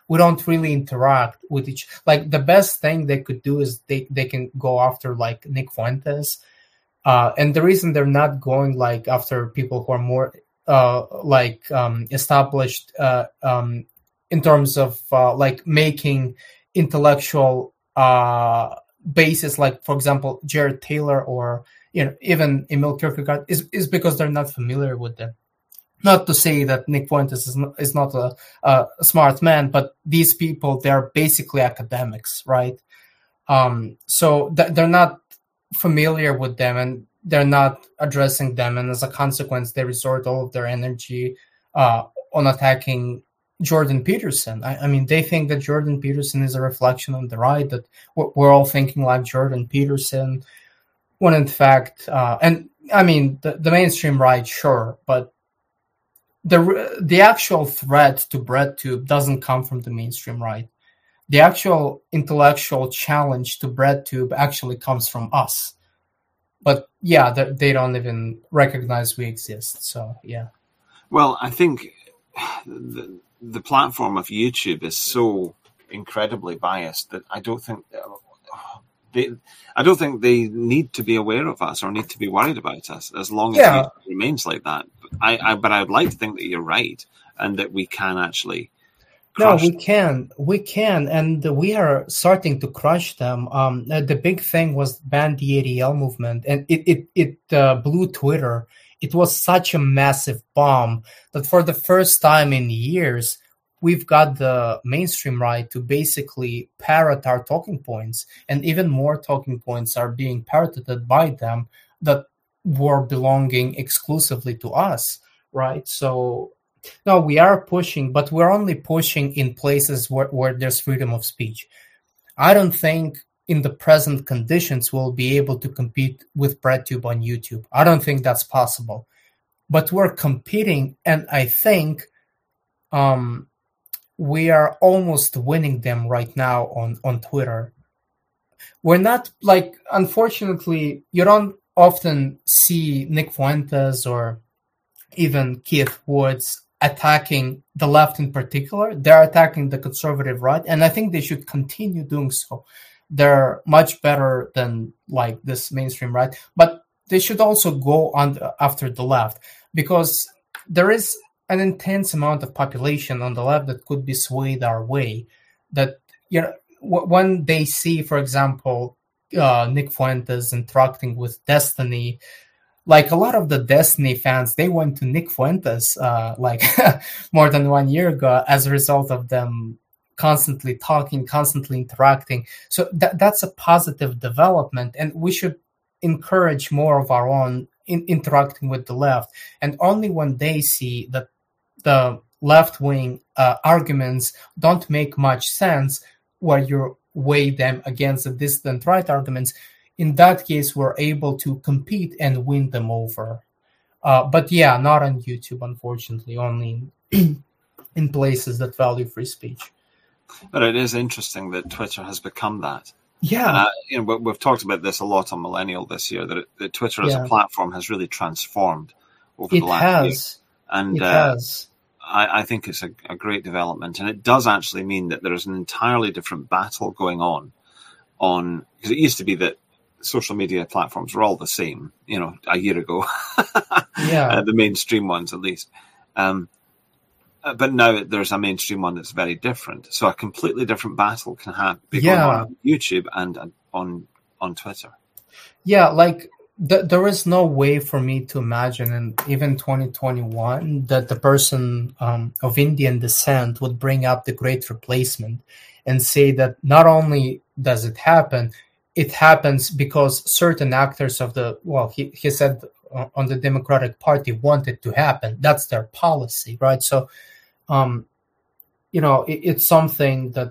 we don't really interact with each. Like the best thing they could do is they they can go after like Nick Fuentes, uh, and the reason they're not going like after people who are more uh, like um, established uh, um, in terms of uh, like making intellectual uh, basis, like for example Jared Taylor or you know even Emil Kierkegaard, is is because they're not familiar with them. Not to say that Nick Fuentes is not, is not a, a smart man, but these people, they're basically academics, right? Um, so th- they're not familiar with them and they're not addressing them. And as a consequence, they resort all of their energy uh, on attacking Jordan Peterson. I, I mean, they think that Jordan Peterson is a reflection on the right, that we're, we're all thinking like Jordan Peterson, when in fact, uh, and I mean, the, the mainstream right, sure, but The the actual threat to BreadTube doesn't come from the mainstream right. The actual intellectual challenge to BreadTube actually comes from us. But yeah, they, they don't even recognize we exist. So yeah. Well, I think the, the platform of YouTube is so incredibly biased that I don't think they, I don't think they need to be aware of us or need to be worried about us as long as Yeah. it remains like that. I, I, but I would like to think that you're right and that we can actually No, crush we them. can, we can, and we are starting to crush them. Um, uh, the big thing was ban the A D L movement, and it it it uh, blew Twitter. It was such a massive bomb that for the first time in years, we've got the mainstream right to basically parrot our talking points, and even more talking points are being parroted by them that were belonging exclusively to us, right? So, no, we are pushing, but we're only pushing in places where, where there's freedom of speech. I don't think in the present conditions we'll be able to compete with BreadTube on YouTube. I don't think that's possible. But we're competing, and I think um, we are almost winning them right now on, on Twitter. We're not, like, unfortunately, you don't often see Nick Fuentes or even Keith Woods attacking the left in particular. They're attacking the conservative right, and I think they should continue doing so. They're much better than like this mainstream right, but they should also go on after the left, because there is an intense amount of population on the left that could be swayed our way. That, you know, w- when they see, for example, uh, Nick Fuentes interacting with Destiny, like a lot of the Destiny fans, they went to Nick Fuentes uh, like more than one year ago as a result of them constantly talking, constantly interacting. So that that's a positive development, and we should encourage more of our own in interacting with the left. And only when they see that the left-wing uh, arguments don't make much sense, where you weigh them against the dissident right arguments, in that case, we're able to compete and win them over. Uh, but yeah, not on YouTube, unfortunately, only in, in places that value free speech. But it is interesting that Twitter has become that. Yeah. And I, you know, we've talked about this a lot on Millennial this year, that, it, that Twitter as Yeah. a platform has really transformed over It the last has. year. And It uh, has. I, I think it's a, a great development. And it does actually mean that there is an entirely different battle going on, on because it used to be that social media platforms were all the same, you know, a year ago. Yeah. uh, the mainstream ones, at least. Um, uh, but now there's a mainstream one that's very different. So a completely different battle can have be going Yeah. on on YouTube and uh, on on Twitter. Yeah, like th- there is no way for me to imagine, in even twenty twenty-one, that the person um, of Indian descent would bring up the Great Replacement and say that not only does it happen, it happens because certain actors of the, well, he, he said uh, on the Democratic Party want it to happen. That's their policy, right? So, um, you know, it, it's something that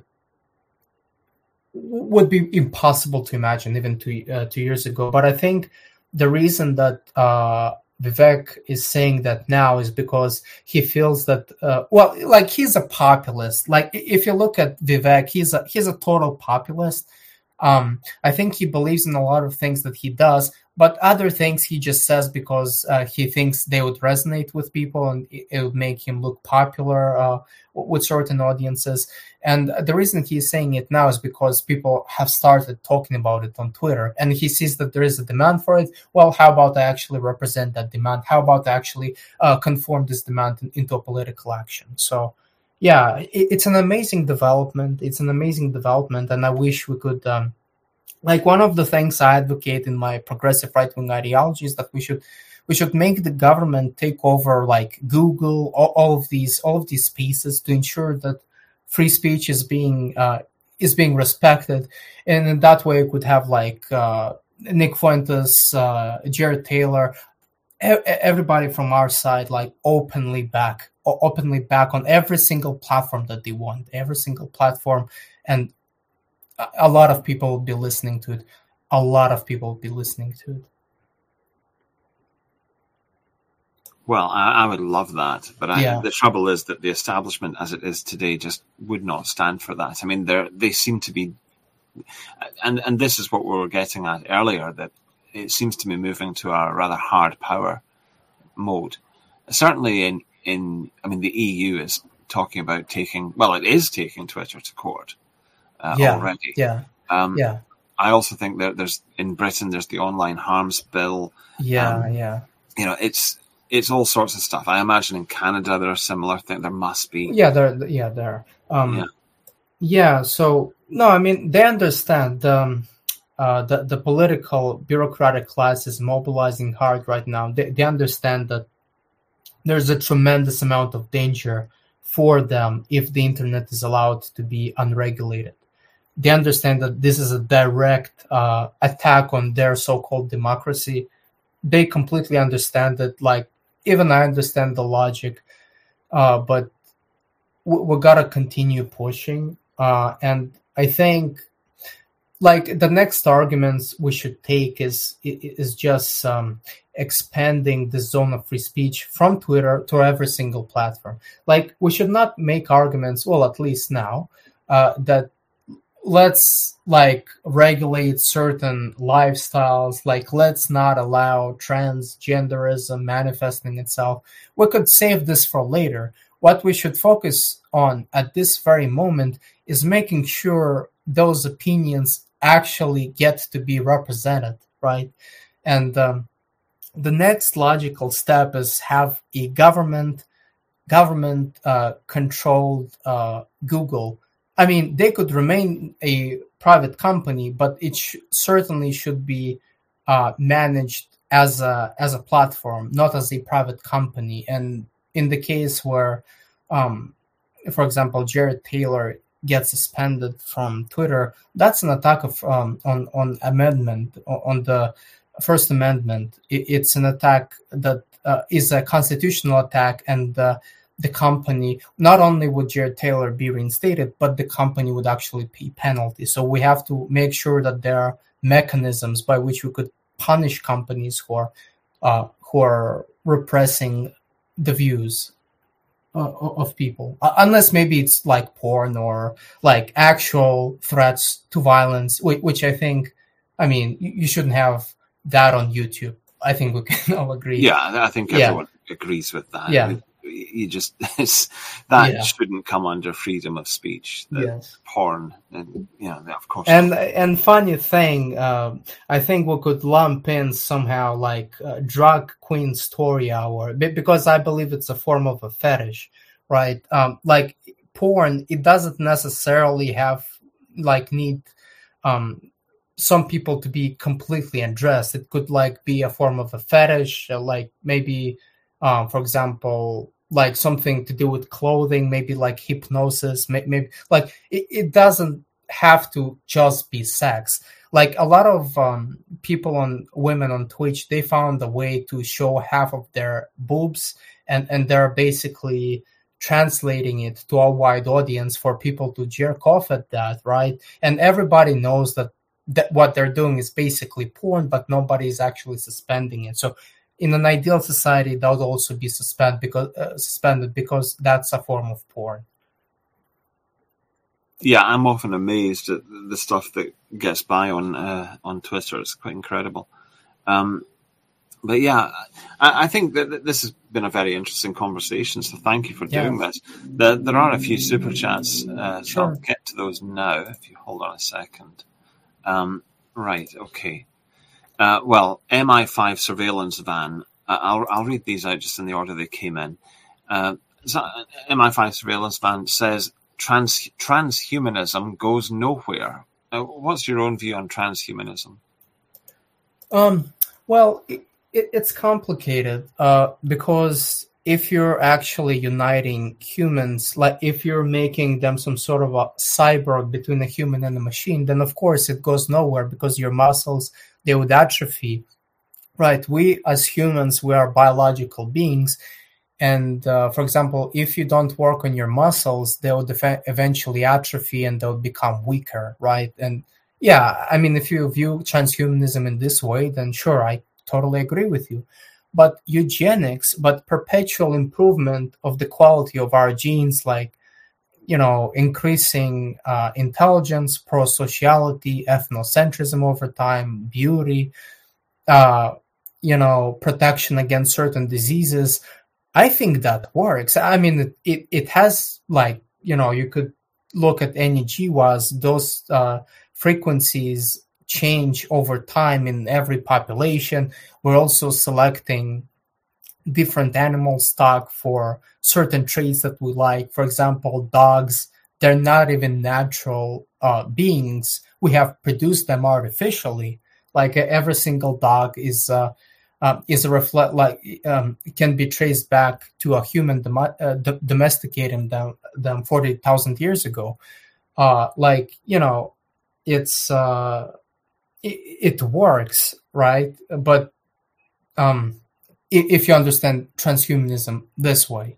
would be impossible to imagine even two, uh, two years ago. But I think the reason that uh, Vivek is saying that now is because he feels that, uh, well, like he's a populist. Like if you look at Vivek, he's a he's a total populist. Um, I think he believes in a lot of things that he does, But other things he just says because uh, he thinks they would resonate with people and it, it would make him look popular uh, with certain audiences. And the reason he's saying it now is because people have started talking about it on Twitter, and he sees that there is a demand for it. Well, how about I actually represent that demand? How about I actually uh, conform this demand in, into a political action? So, yeah, it, it's an amazing development. It's an amazing development, and I wish we could... Um, Like one of the things I advocate in my progressive right-wing ideology is that we should we should make the government take over like Google, all, all of these all of these spaces to ensure that free speech is being uh, is being respected, and in that way we could have like uh, Nick Fuentes, uh, Jared Taylor, e- everybody from our side like openly back openly back on every single platform that they want, every single platform, and a lot of people will be listening to it. A lot of people will be listening to it. Well, I, I would love that, but I, Yeah. the trouble is that the establishment, as it is today, just would not stand for that. I mean, they they seem to be, and and this is what we were getting at earlier, that it seems to be moving to a rather hard power mode. Certainly, in in I mean, the E U is talking about taking, well, it is taking Twitter to court. Uh, Yeah, already. yeah, Um, yeah, I also think that there's in Britain there's the online harms bill. yeah, Um, yeah. You know, it's it's all sorts of stuff. I imagine in Canada there are similar things. There must be. Yeah, there, yeah, there. Um, Yeah. yeah. So no, I mean they understand. Um, uh, the the political bureaucratic class is mobilizing hard right now. They they understand that there's a tremendous amount of danger for them if the internet is allowed to be unregulated. They understand that this is a direct uh, attack on their so-called democracy. They completely understand that. Like, even I understand the logic, uh, but we, we gotta continue pushing. Uh, and I think, like, the next arguments we should take is is just um, expanding the zone of free speech from Twitter to every single platform. Like, we should not make arguments, well, at least now, uh, that let's like regulate certain lifestyles, like let's not allow transgenderism manifesting itself. We could save this for later. What we should focus on at this very moment is making sure those opinions actually get to be represented, right? And um, the next logical step is have a government government uh, controlled uh, Google. I mean, they could remain a private company, but it sh- certainly should be uh, managed as a as a platform, not as a private company. And in the case where, um, for example, Jared Taylor gets suspended from Twitter, that's an attack of um, on on amendment on the First Amendment. It, it's an attack that uh, is a constitutional attack, and uh, the company, not only would Jared Taylor be reinstated, but the company would actually pay penalties. So we have to make sure that there are mechanisms by which we could punish companies who are uh, who are repressing the views uh, of people, uh, unless maybe it's like porn or like actual threats to violence, which, which I think, I mean, you, you shouldn't have that on YouTube. I think we can all agree. Yeah, I think Yeah. everyone agrees with that. Yeah. You just it's, that Yeah. shouldn't come under freedom of speech. The Yes. porn, and you know, of course. And and funny thing, uh, I think we could lump in somehow like uh, drag queen story hour, be- because I believe it's a form of a fetish, right? Um, like porn, it doesn't necessarily have like need um, some people to be completely undressed. It could like be a form of a fetish, uh, like maybe, um, for example, like something to do with clothing, maybe like hypnosis, maybe, maybe like it, it doesn't have to just be sex. Like a lot of um, people on women on Twitch, they found a way to show half of their boobs, and, and they're basically translating it to a wide audience for people to jerk off at that, right? And everybody knows that, that what they're doing is basically porn, but nobody is actually suspending it. So in an ideal society, that would also be suspend because, uh, suspended because that's a form of porn. Yeah, I'm often amazed at the stuff that gets by on uh, on Twitter. It's quite incredible. Um, but yeah, I, I think that this has been a very interesting conversation. So thank you for doing Yeah. this. There, there are a few super chats, uh, so Sure. I'll get to those now. If you hold on a second. Um, right. Okay. Uh, well, M I five surveillance van. Uh, I'll I'll read these out just in the order they came in. Uh, so M I five surveillance van says trans transhumanism goes nowhere. Uh, what's your own view on transhumanism? Um, well, it, it, it's complicated uh, because if you're actually uniting humans, like if you're making them some sort of a cyborg between a human and a machine, then of course it goes nowhere because your muscles, they would atrophy. Right? We as humans, we are biological beings. And uh, for example, if you don't work on your muscles, they will def- eventually atrophy and they'll become weaker, right? And yeah, I mean, if you view transhumanism in this way, then sure, I totally agree with you. But eugenics, but perpetual improvement of the quality of our genes, like, you know, increasing uh, intelligence, pro-sociality, ethnocentrism over time, beauty, uh, you know, protection against certain diseases, I think that works. I mean, it, it, it has, like, you know, you could look at any G W A S, those uh, frequencies change over time in every population. We're also selecting different animal stock for certain traits that we like. For example, dogs, they're not even natural uh, beings. We have produced them artificially. Like uh, every single dog is uh, uh, is a reflect like um, can be traced back to a human dom- uh, d- domesticating them them forty thousand years ago. Uh, like, you know, it's uh, it, it works, right? But um, if, if you understand transhumanism this way,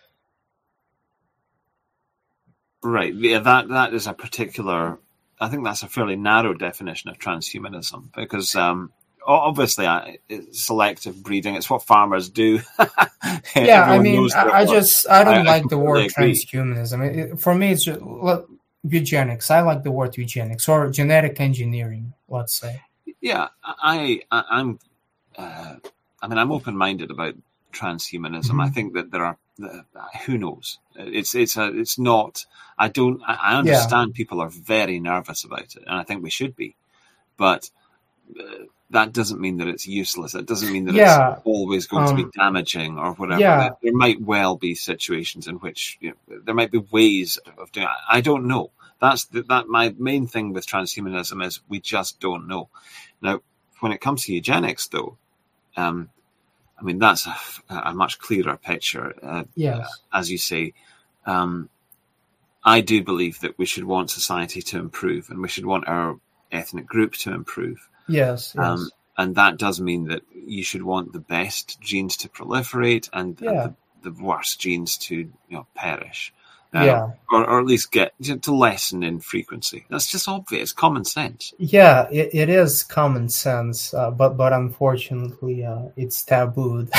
right? Yeah, that that is a particular. I think that's a fairly narrow definition of transhumanism because um, obviously I, it's selective breeding. It's what farmers do. yeah, I Everyone mean, knows that it I, I works. just I don't I, I like the word completely agree. transhumanism. It, it- for me, it's just, look, eugenics. I like the word eugenics or genetic engineering. Let's say. Yeah, I, I I'm. Uh, I mean, I'm open-minded about transhumanism. Mhm. I think that there are. Uh, who knows? It's it's a it's not. I don't. I, I Yeah. understand people are very nervous about it, and I think we should be. But uh, that doesn't mean that it's useless. It doesn't mean that Yeah. it's always going to be Um, damaging or whatever. yeah. There, there might well be situations in which you know, there might be ways of doing it. I don't know. That's the, that. My main thing with transhumanism is we just don't know. Now, when it comes to eugenics, though, um, I mean that's a, a much clearer picture. Uh, Yes. as you say, um, I do believe that we should want society to improve, and we should want our ethnic group to improve. Yes. Yes. Um, and that does mean that you should want the best genes to proliferate and, Yeah. and the, the worst genes to you know perish, uh, Yeah. or, or at least get to lessen in frequency. That's just obvious, common sense. Yeah. It, it is common sense, uh, but but unfortunately, uh, it's tabooed.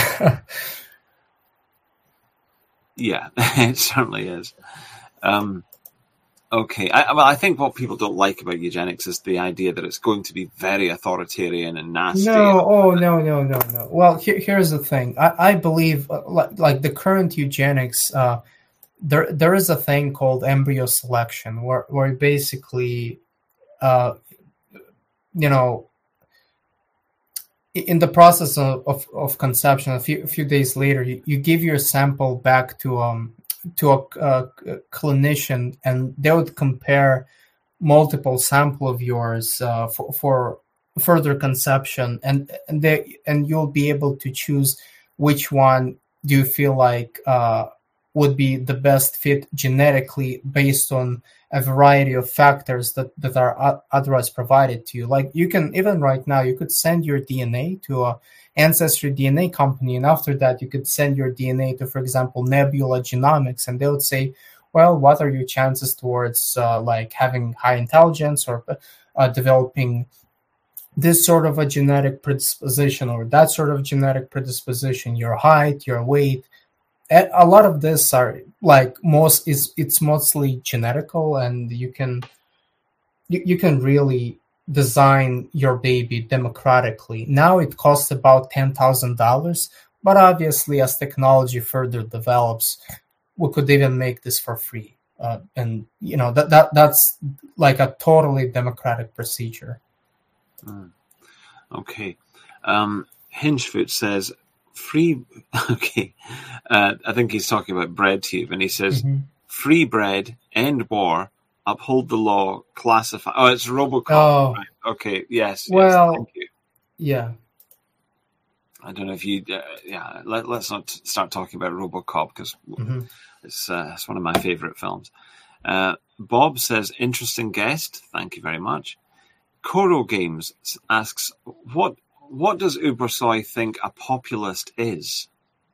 Yeah, it certainly is. Um, okay, I, well, I think what people don't like about eugenics is the idea that it's going to be very authoritarian and nasty. No, oh no, no, no, no. Well, here, here's the thing. I, I believe, uh, like, like the current eugenics, uh, there there is a thing called embryo selection, where where basically, uh, you know, in the process of, of, of conception, a few a few days later, you, you give your sample back to um to a, a clinician, and they would compare multiple sample of yours uh, for, for further conception, and and they and you'll be able to choose which one do you feel like uh, would be the best fit genetically based on a variety of factors that, that are otherwise provided to you. Like you can, even right now, you could send your D N A to a Ancestry D N A company, and after that you could send your D N A to, for example, Nebula Genomics, and they would say, well, what are your chances towards uh, like having high intelligence or uh, developing this sort of a genetic predisposition or that sort of genetic predisposition, your height, your weight. A lot of this are like most is it's mostly genetical, and you can you, you can really design your baby democratically. Now it costs about ten thousand dollars, but obviously as technology further develops, we could even make this for free. Uh, and, you know, that, that that's like a totally democratic procedure. Mm. Okay. Um, Hingefoot says, free, okay, uh, I think he's talking about BreadTube, and he says, mm-hmm. free bread, end war, uphold the law, classify. Oh, it's Robocop. Oh. Right. Okay, yes. Well, yes, thank you. Yeah. I don't know if you, uh, yeah, let, let's not start talking about Robocop, because mm-hmm. it's, uh, it's one of my favorite films. Uh, Bob says, interesting guest. Thank you very much. Koro Games asks, what what does Ubersoy think a populist is?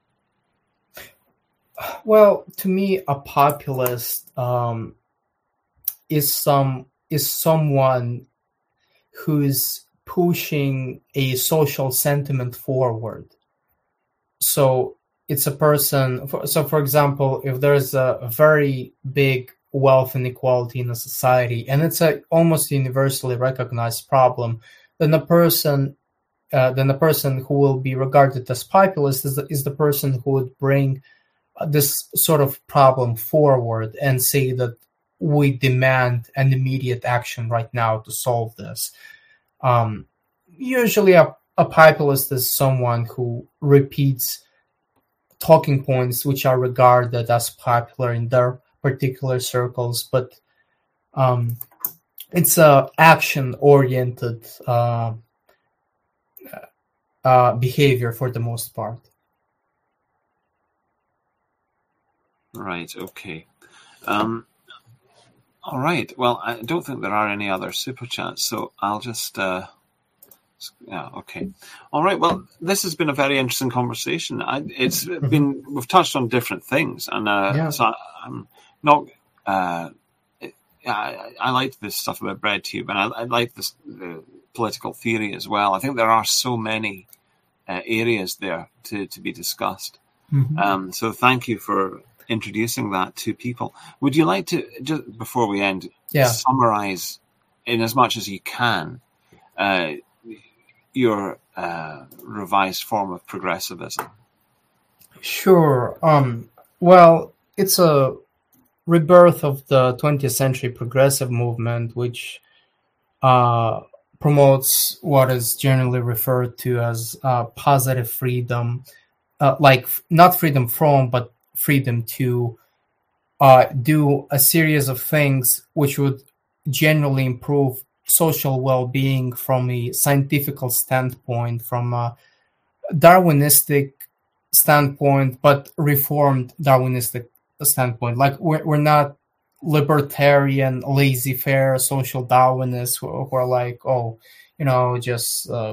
Well, to me, a populist um, is some is someone who's pushing a social sentiment forward. So it's a person. So, for example, if there's a very big wealth inequality in a society, and it's a almost universally recognized problem, then the person, uh, then the person who will be regarded as populist is the, is the person who would bring this sort of problem forward and say that we demand an immediate action right now to solve this. Um, usually, a, a populist is someone who repeats talking points which are regarded as popular in their particular circles, but um, it's a action-oriented uh, uh, behavior for the most part. Right. Okay. Um, all right. Well, I don't think there are any other super chats, so I'll just. Uh, yeah. Okay. All right. Well, this has been a very interesting conversation. I, it's mm-hmm. been we've touched on different things, and uh, yeah. so I, I'm. Not, uh, I, I like this stuff about BreadTube, and I, I like this the political theory as well. I think there are so many uh, areas there to, to be discussed. Mm-hmm. Um, so thank you for introducing that to people. Would you like to, just before we end, yeah. summarize in as much as you can uh, your uh, revised form of progressivism? Sure. Um, well, it's a rebirth of the twentieth century progressive movement, which uh, promotes what is generally referred to as uh, positive freedom, uh, like not freedom from, but freedom to uh, do a series of things which would generally improve social well-being from a scientific standpoint, from a Darwinistic standpoint, but reformed Darwinistic standpoint. Like we're we're not libertarian, laissez-faire social Darwinists who, who are like, oh, you know, just uh,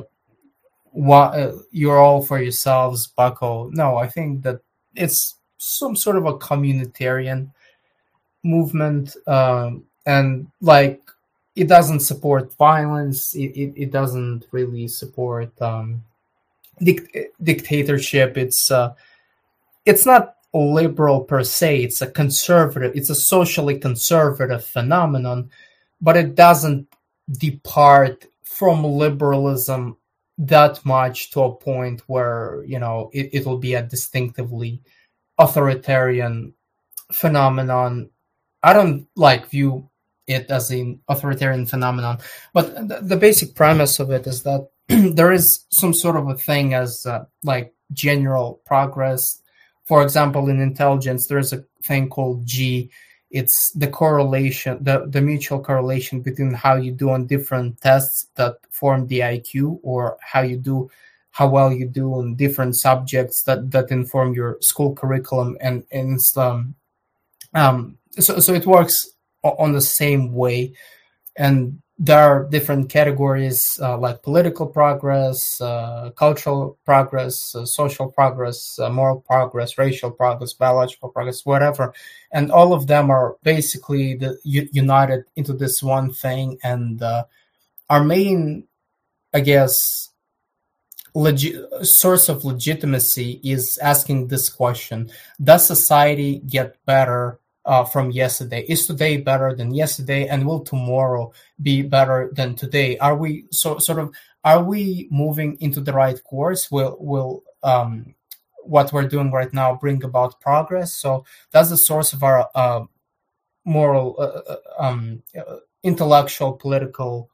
what uh, you're all for yourselves, bucko. No, I think that it's some sort of a communitarian movement, um, and like it doesn't support violence. It it, it doesn't really support um, dic- dictatorship. It's uh, it's not liberal per se. It's a conservative, it's a socially conservative phenomenon, but it doesn't depart from liberalism that much to a point where, you know, it, it will be a distinctively authoritarian phenomenon. I don't like view it as an authoritarian phenomenon, but the, the basic premise of it is that there is some sort of a thing as uh, like general progress. For example, in intelligence, there's a thing called G. It's the correlation, the, the mutual correlation between how you do on different tests that form the I Q, or how you do, how well you do on different subjects that, that inform your school curriculum. And, and um, um, so, so it works on the same way. And there are different categories uh, like political progress, uh, cultural progress, uh, social progress, uh, moral progress, racial progress, biological progress, whatever. And all of them are basically the, u- united into this one thing. And uh, our main, I guess, legi- source of legitimacy is asking this question: does society get better uh, from yesterday? Is today better than yesterday, and will tomorrow be better than today? Are we so sort of are we moving into the right course? Will will um, what we're doing right now bring about progress? So that's the source of our uh, moral, uh, um, uh, intellectual, political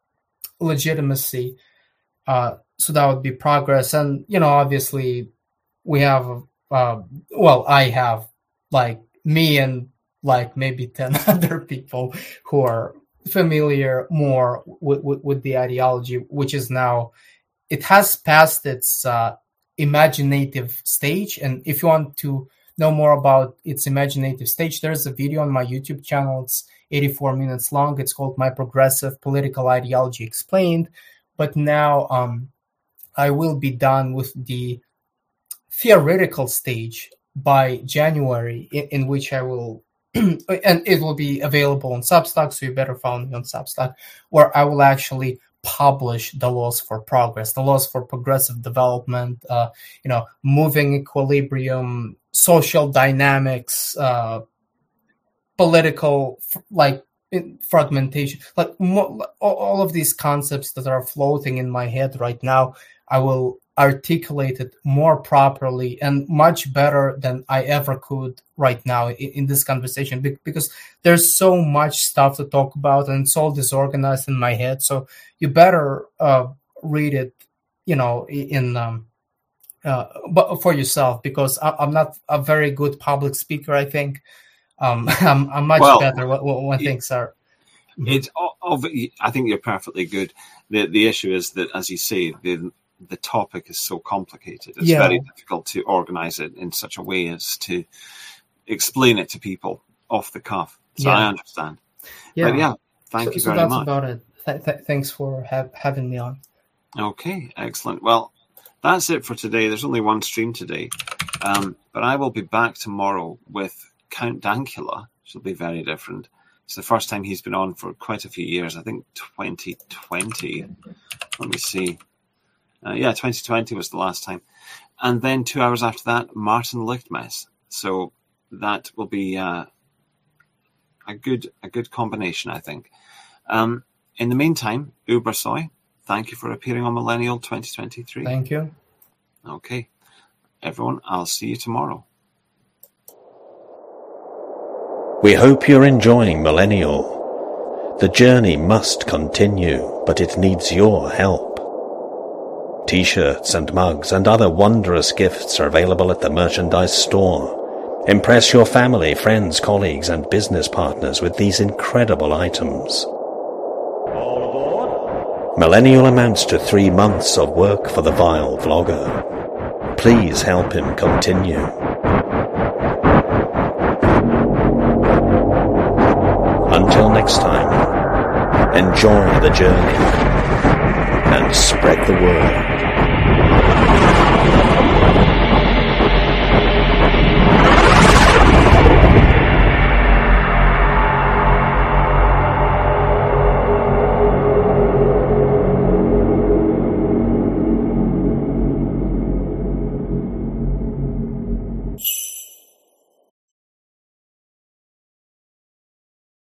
legitimacy. Uh, so that would be progress. And, you know, obviously we have, uh, well, I have like me and like maybe ten other people who are familiar more with, with, with the ideology, which is now, it has passed its uh, imaginative stage. And if you want to know more about its imaginative stage, there's a video on my YouTube channel. It's eighty-four minutes long. It's called My Progressive Political Ideology Explained. But now um, I will be done with the theoretical stage by January, in, in which I will, and it will be available on Substack, so you better follow me on Substack, where I will actually publish the laws for progress, the laws for progressive development, uh, you know, moving equilibrium, social dynamics, uh, political, like, fragmentation, like mo- all of these concepts that are floating in my head right now, I will articulate it more properly and much better than I ever could right now in, in this conversation, because there's so much stuff to talk about and it's all disorganized in my head. So you better uh, read it, you know, in um, uh, but for yourself, because I, I'm not a very good public speaker, I think. Um, I'm, I'm much well, better when, when things are. It's. I think you're perfectly good. The the issue is that, as you say, the the topic is so complicated. It's yeah. very difficult to organize it in such a way as to explain it to people off the cuff. So yeah. I understand. Yeah. But yeah, thank so, you so very that's much. About it. Th- th- thanks for ha- having me on. Okay, excellent. Well, that's it for today. There's only one stream today, um, but I will be back tomorrow with Count Dankula, which will be very different. It's the first time he's been on for quite a few years. I think twenty twenty. Let me see. Uh, yeah, twenty twenty was the last time. And then two hours after that, Martin Lichtmes. So that will be uh, a good a good combination, I think. Um, in the meantime, Ubersoy, thank you for appearing on Millennial twenty twenty-three. Thank you. Okay. Everyone, I'll see you tomorrow. We hope you're enjoying Millennial. The journey must continue, but it needs your help. T-shirts and mugs and other wondrous gifts are available at the merchandise store. Impress your family, friends, colleagues, and business partners with these incredible items. All aboard. Millennial amounts to three months of work for the vile vlogger. Please help him continue. Until next time, enjoy the journey and spread the word.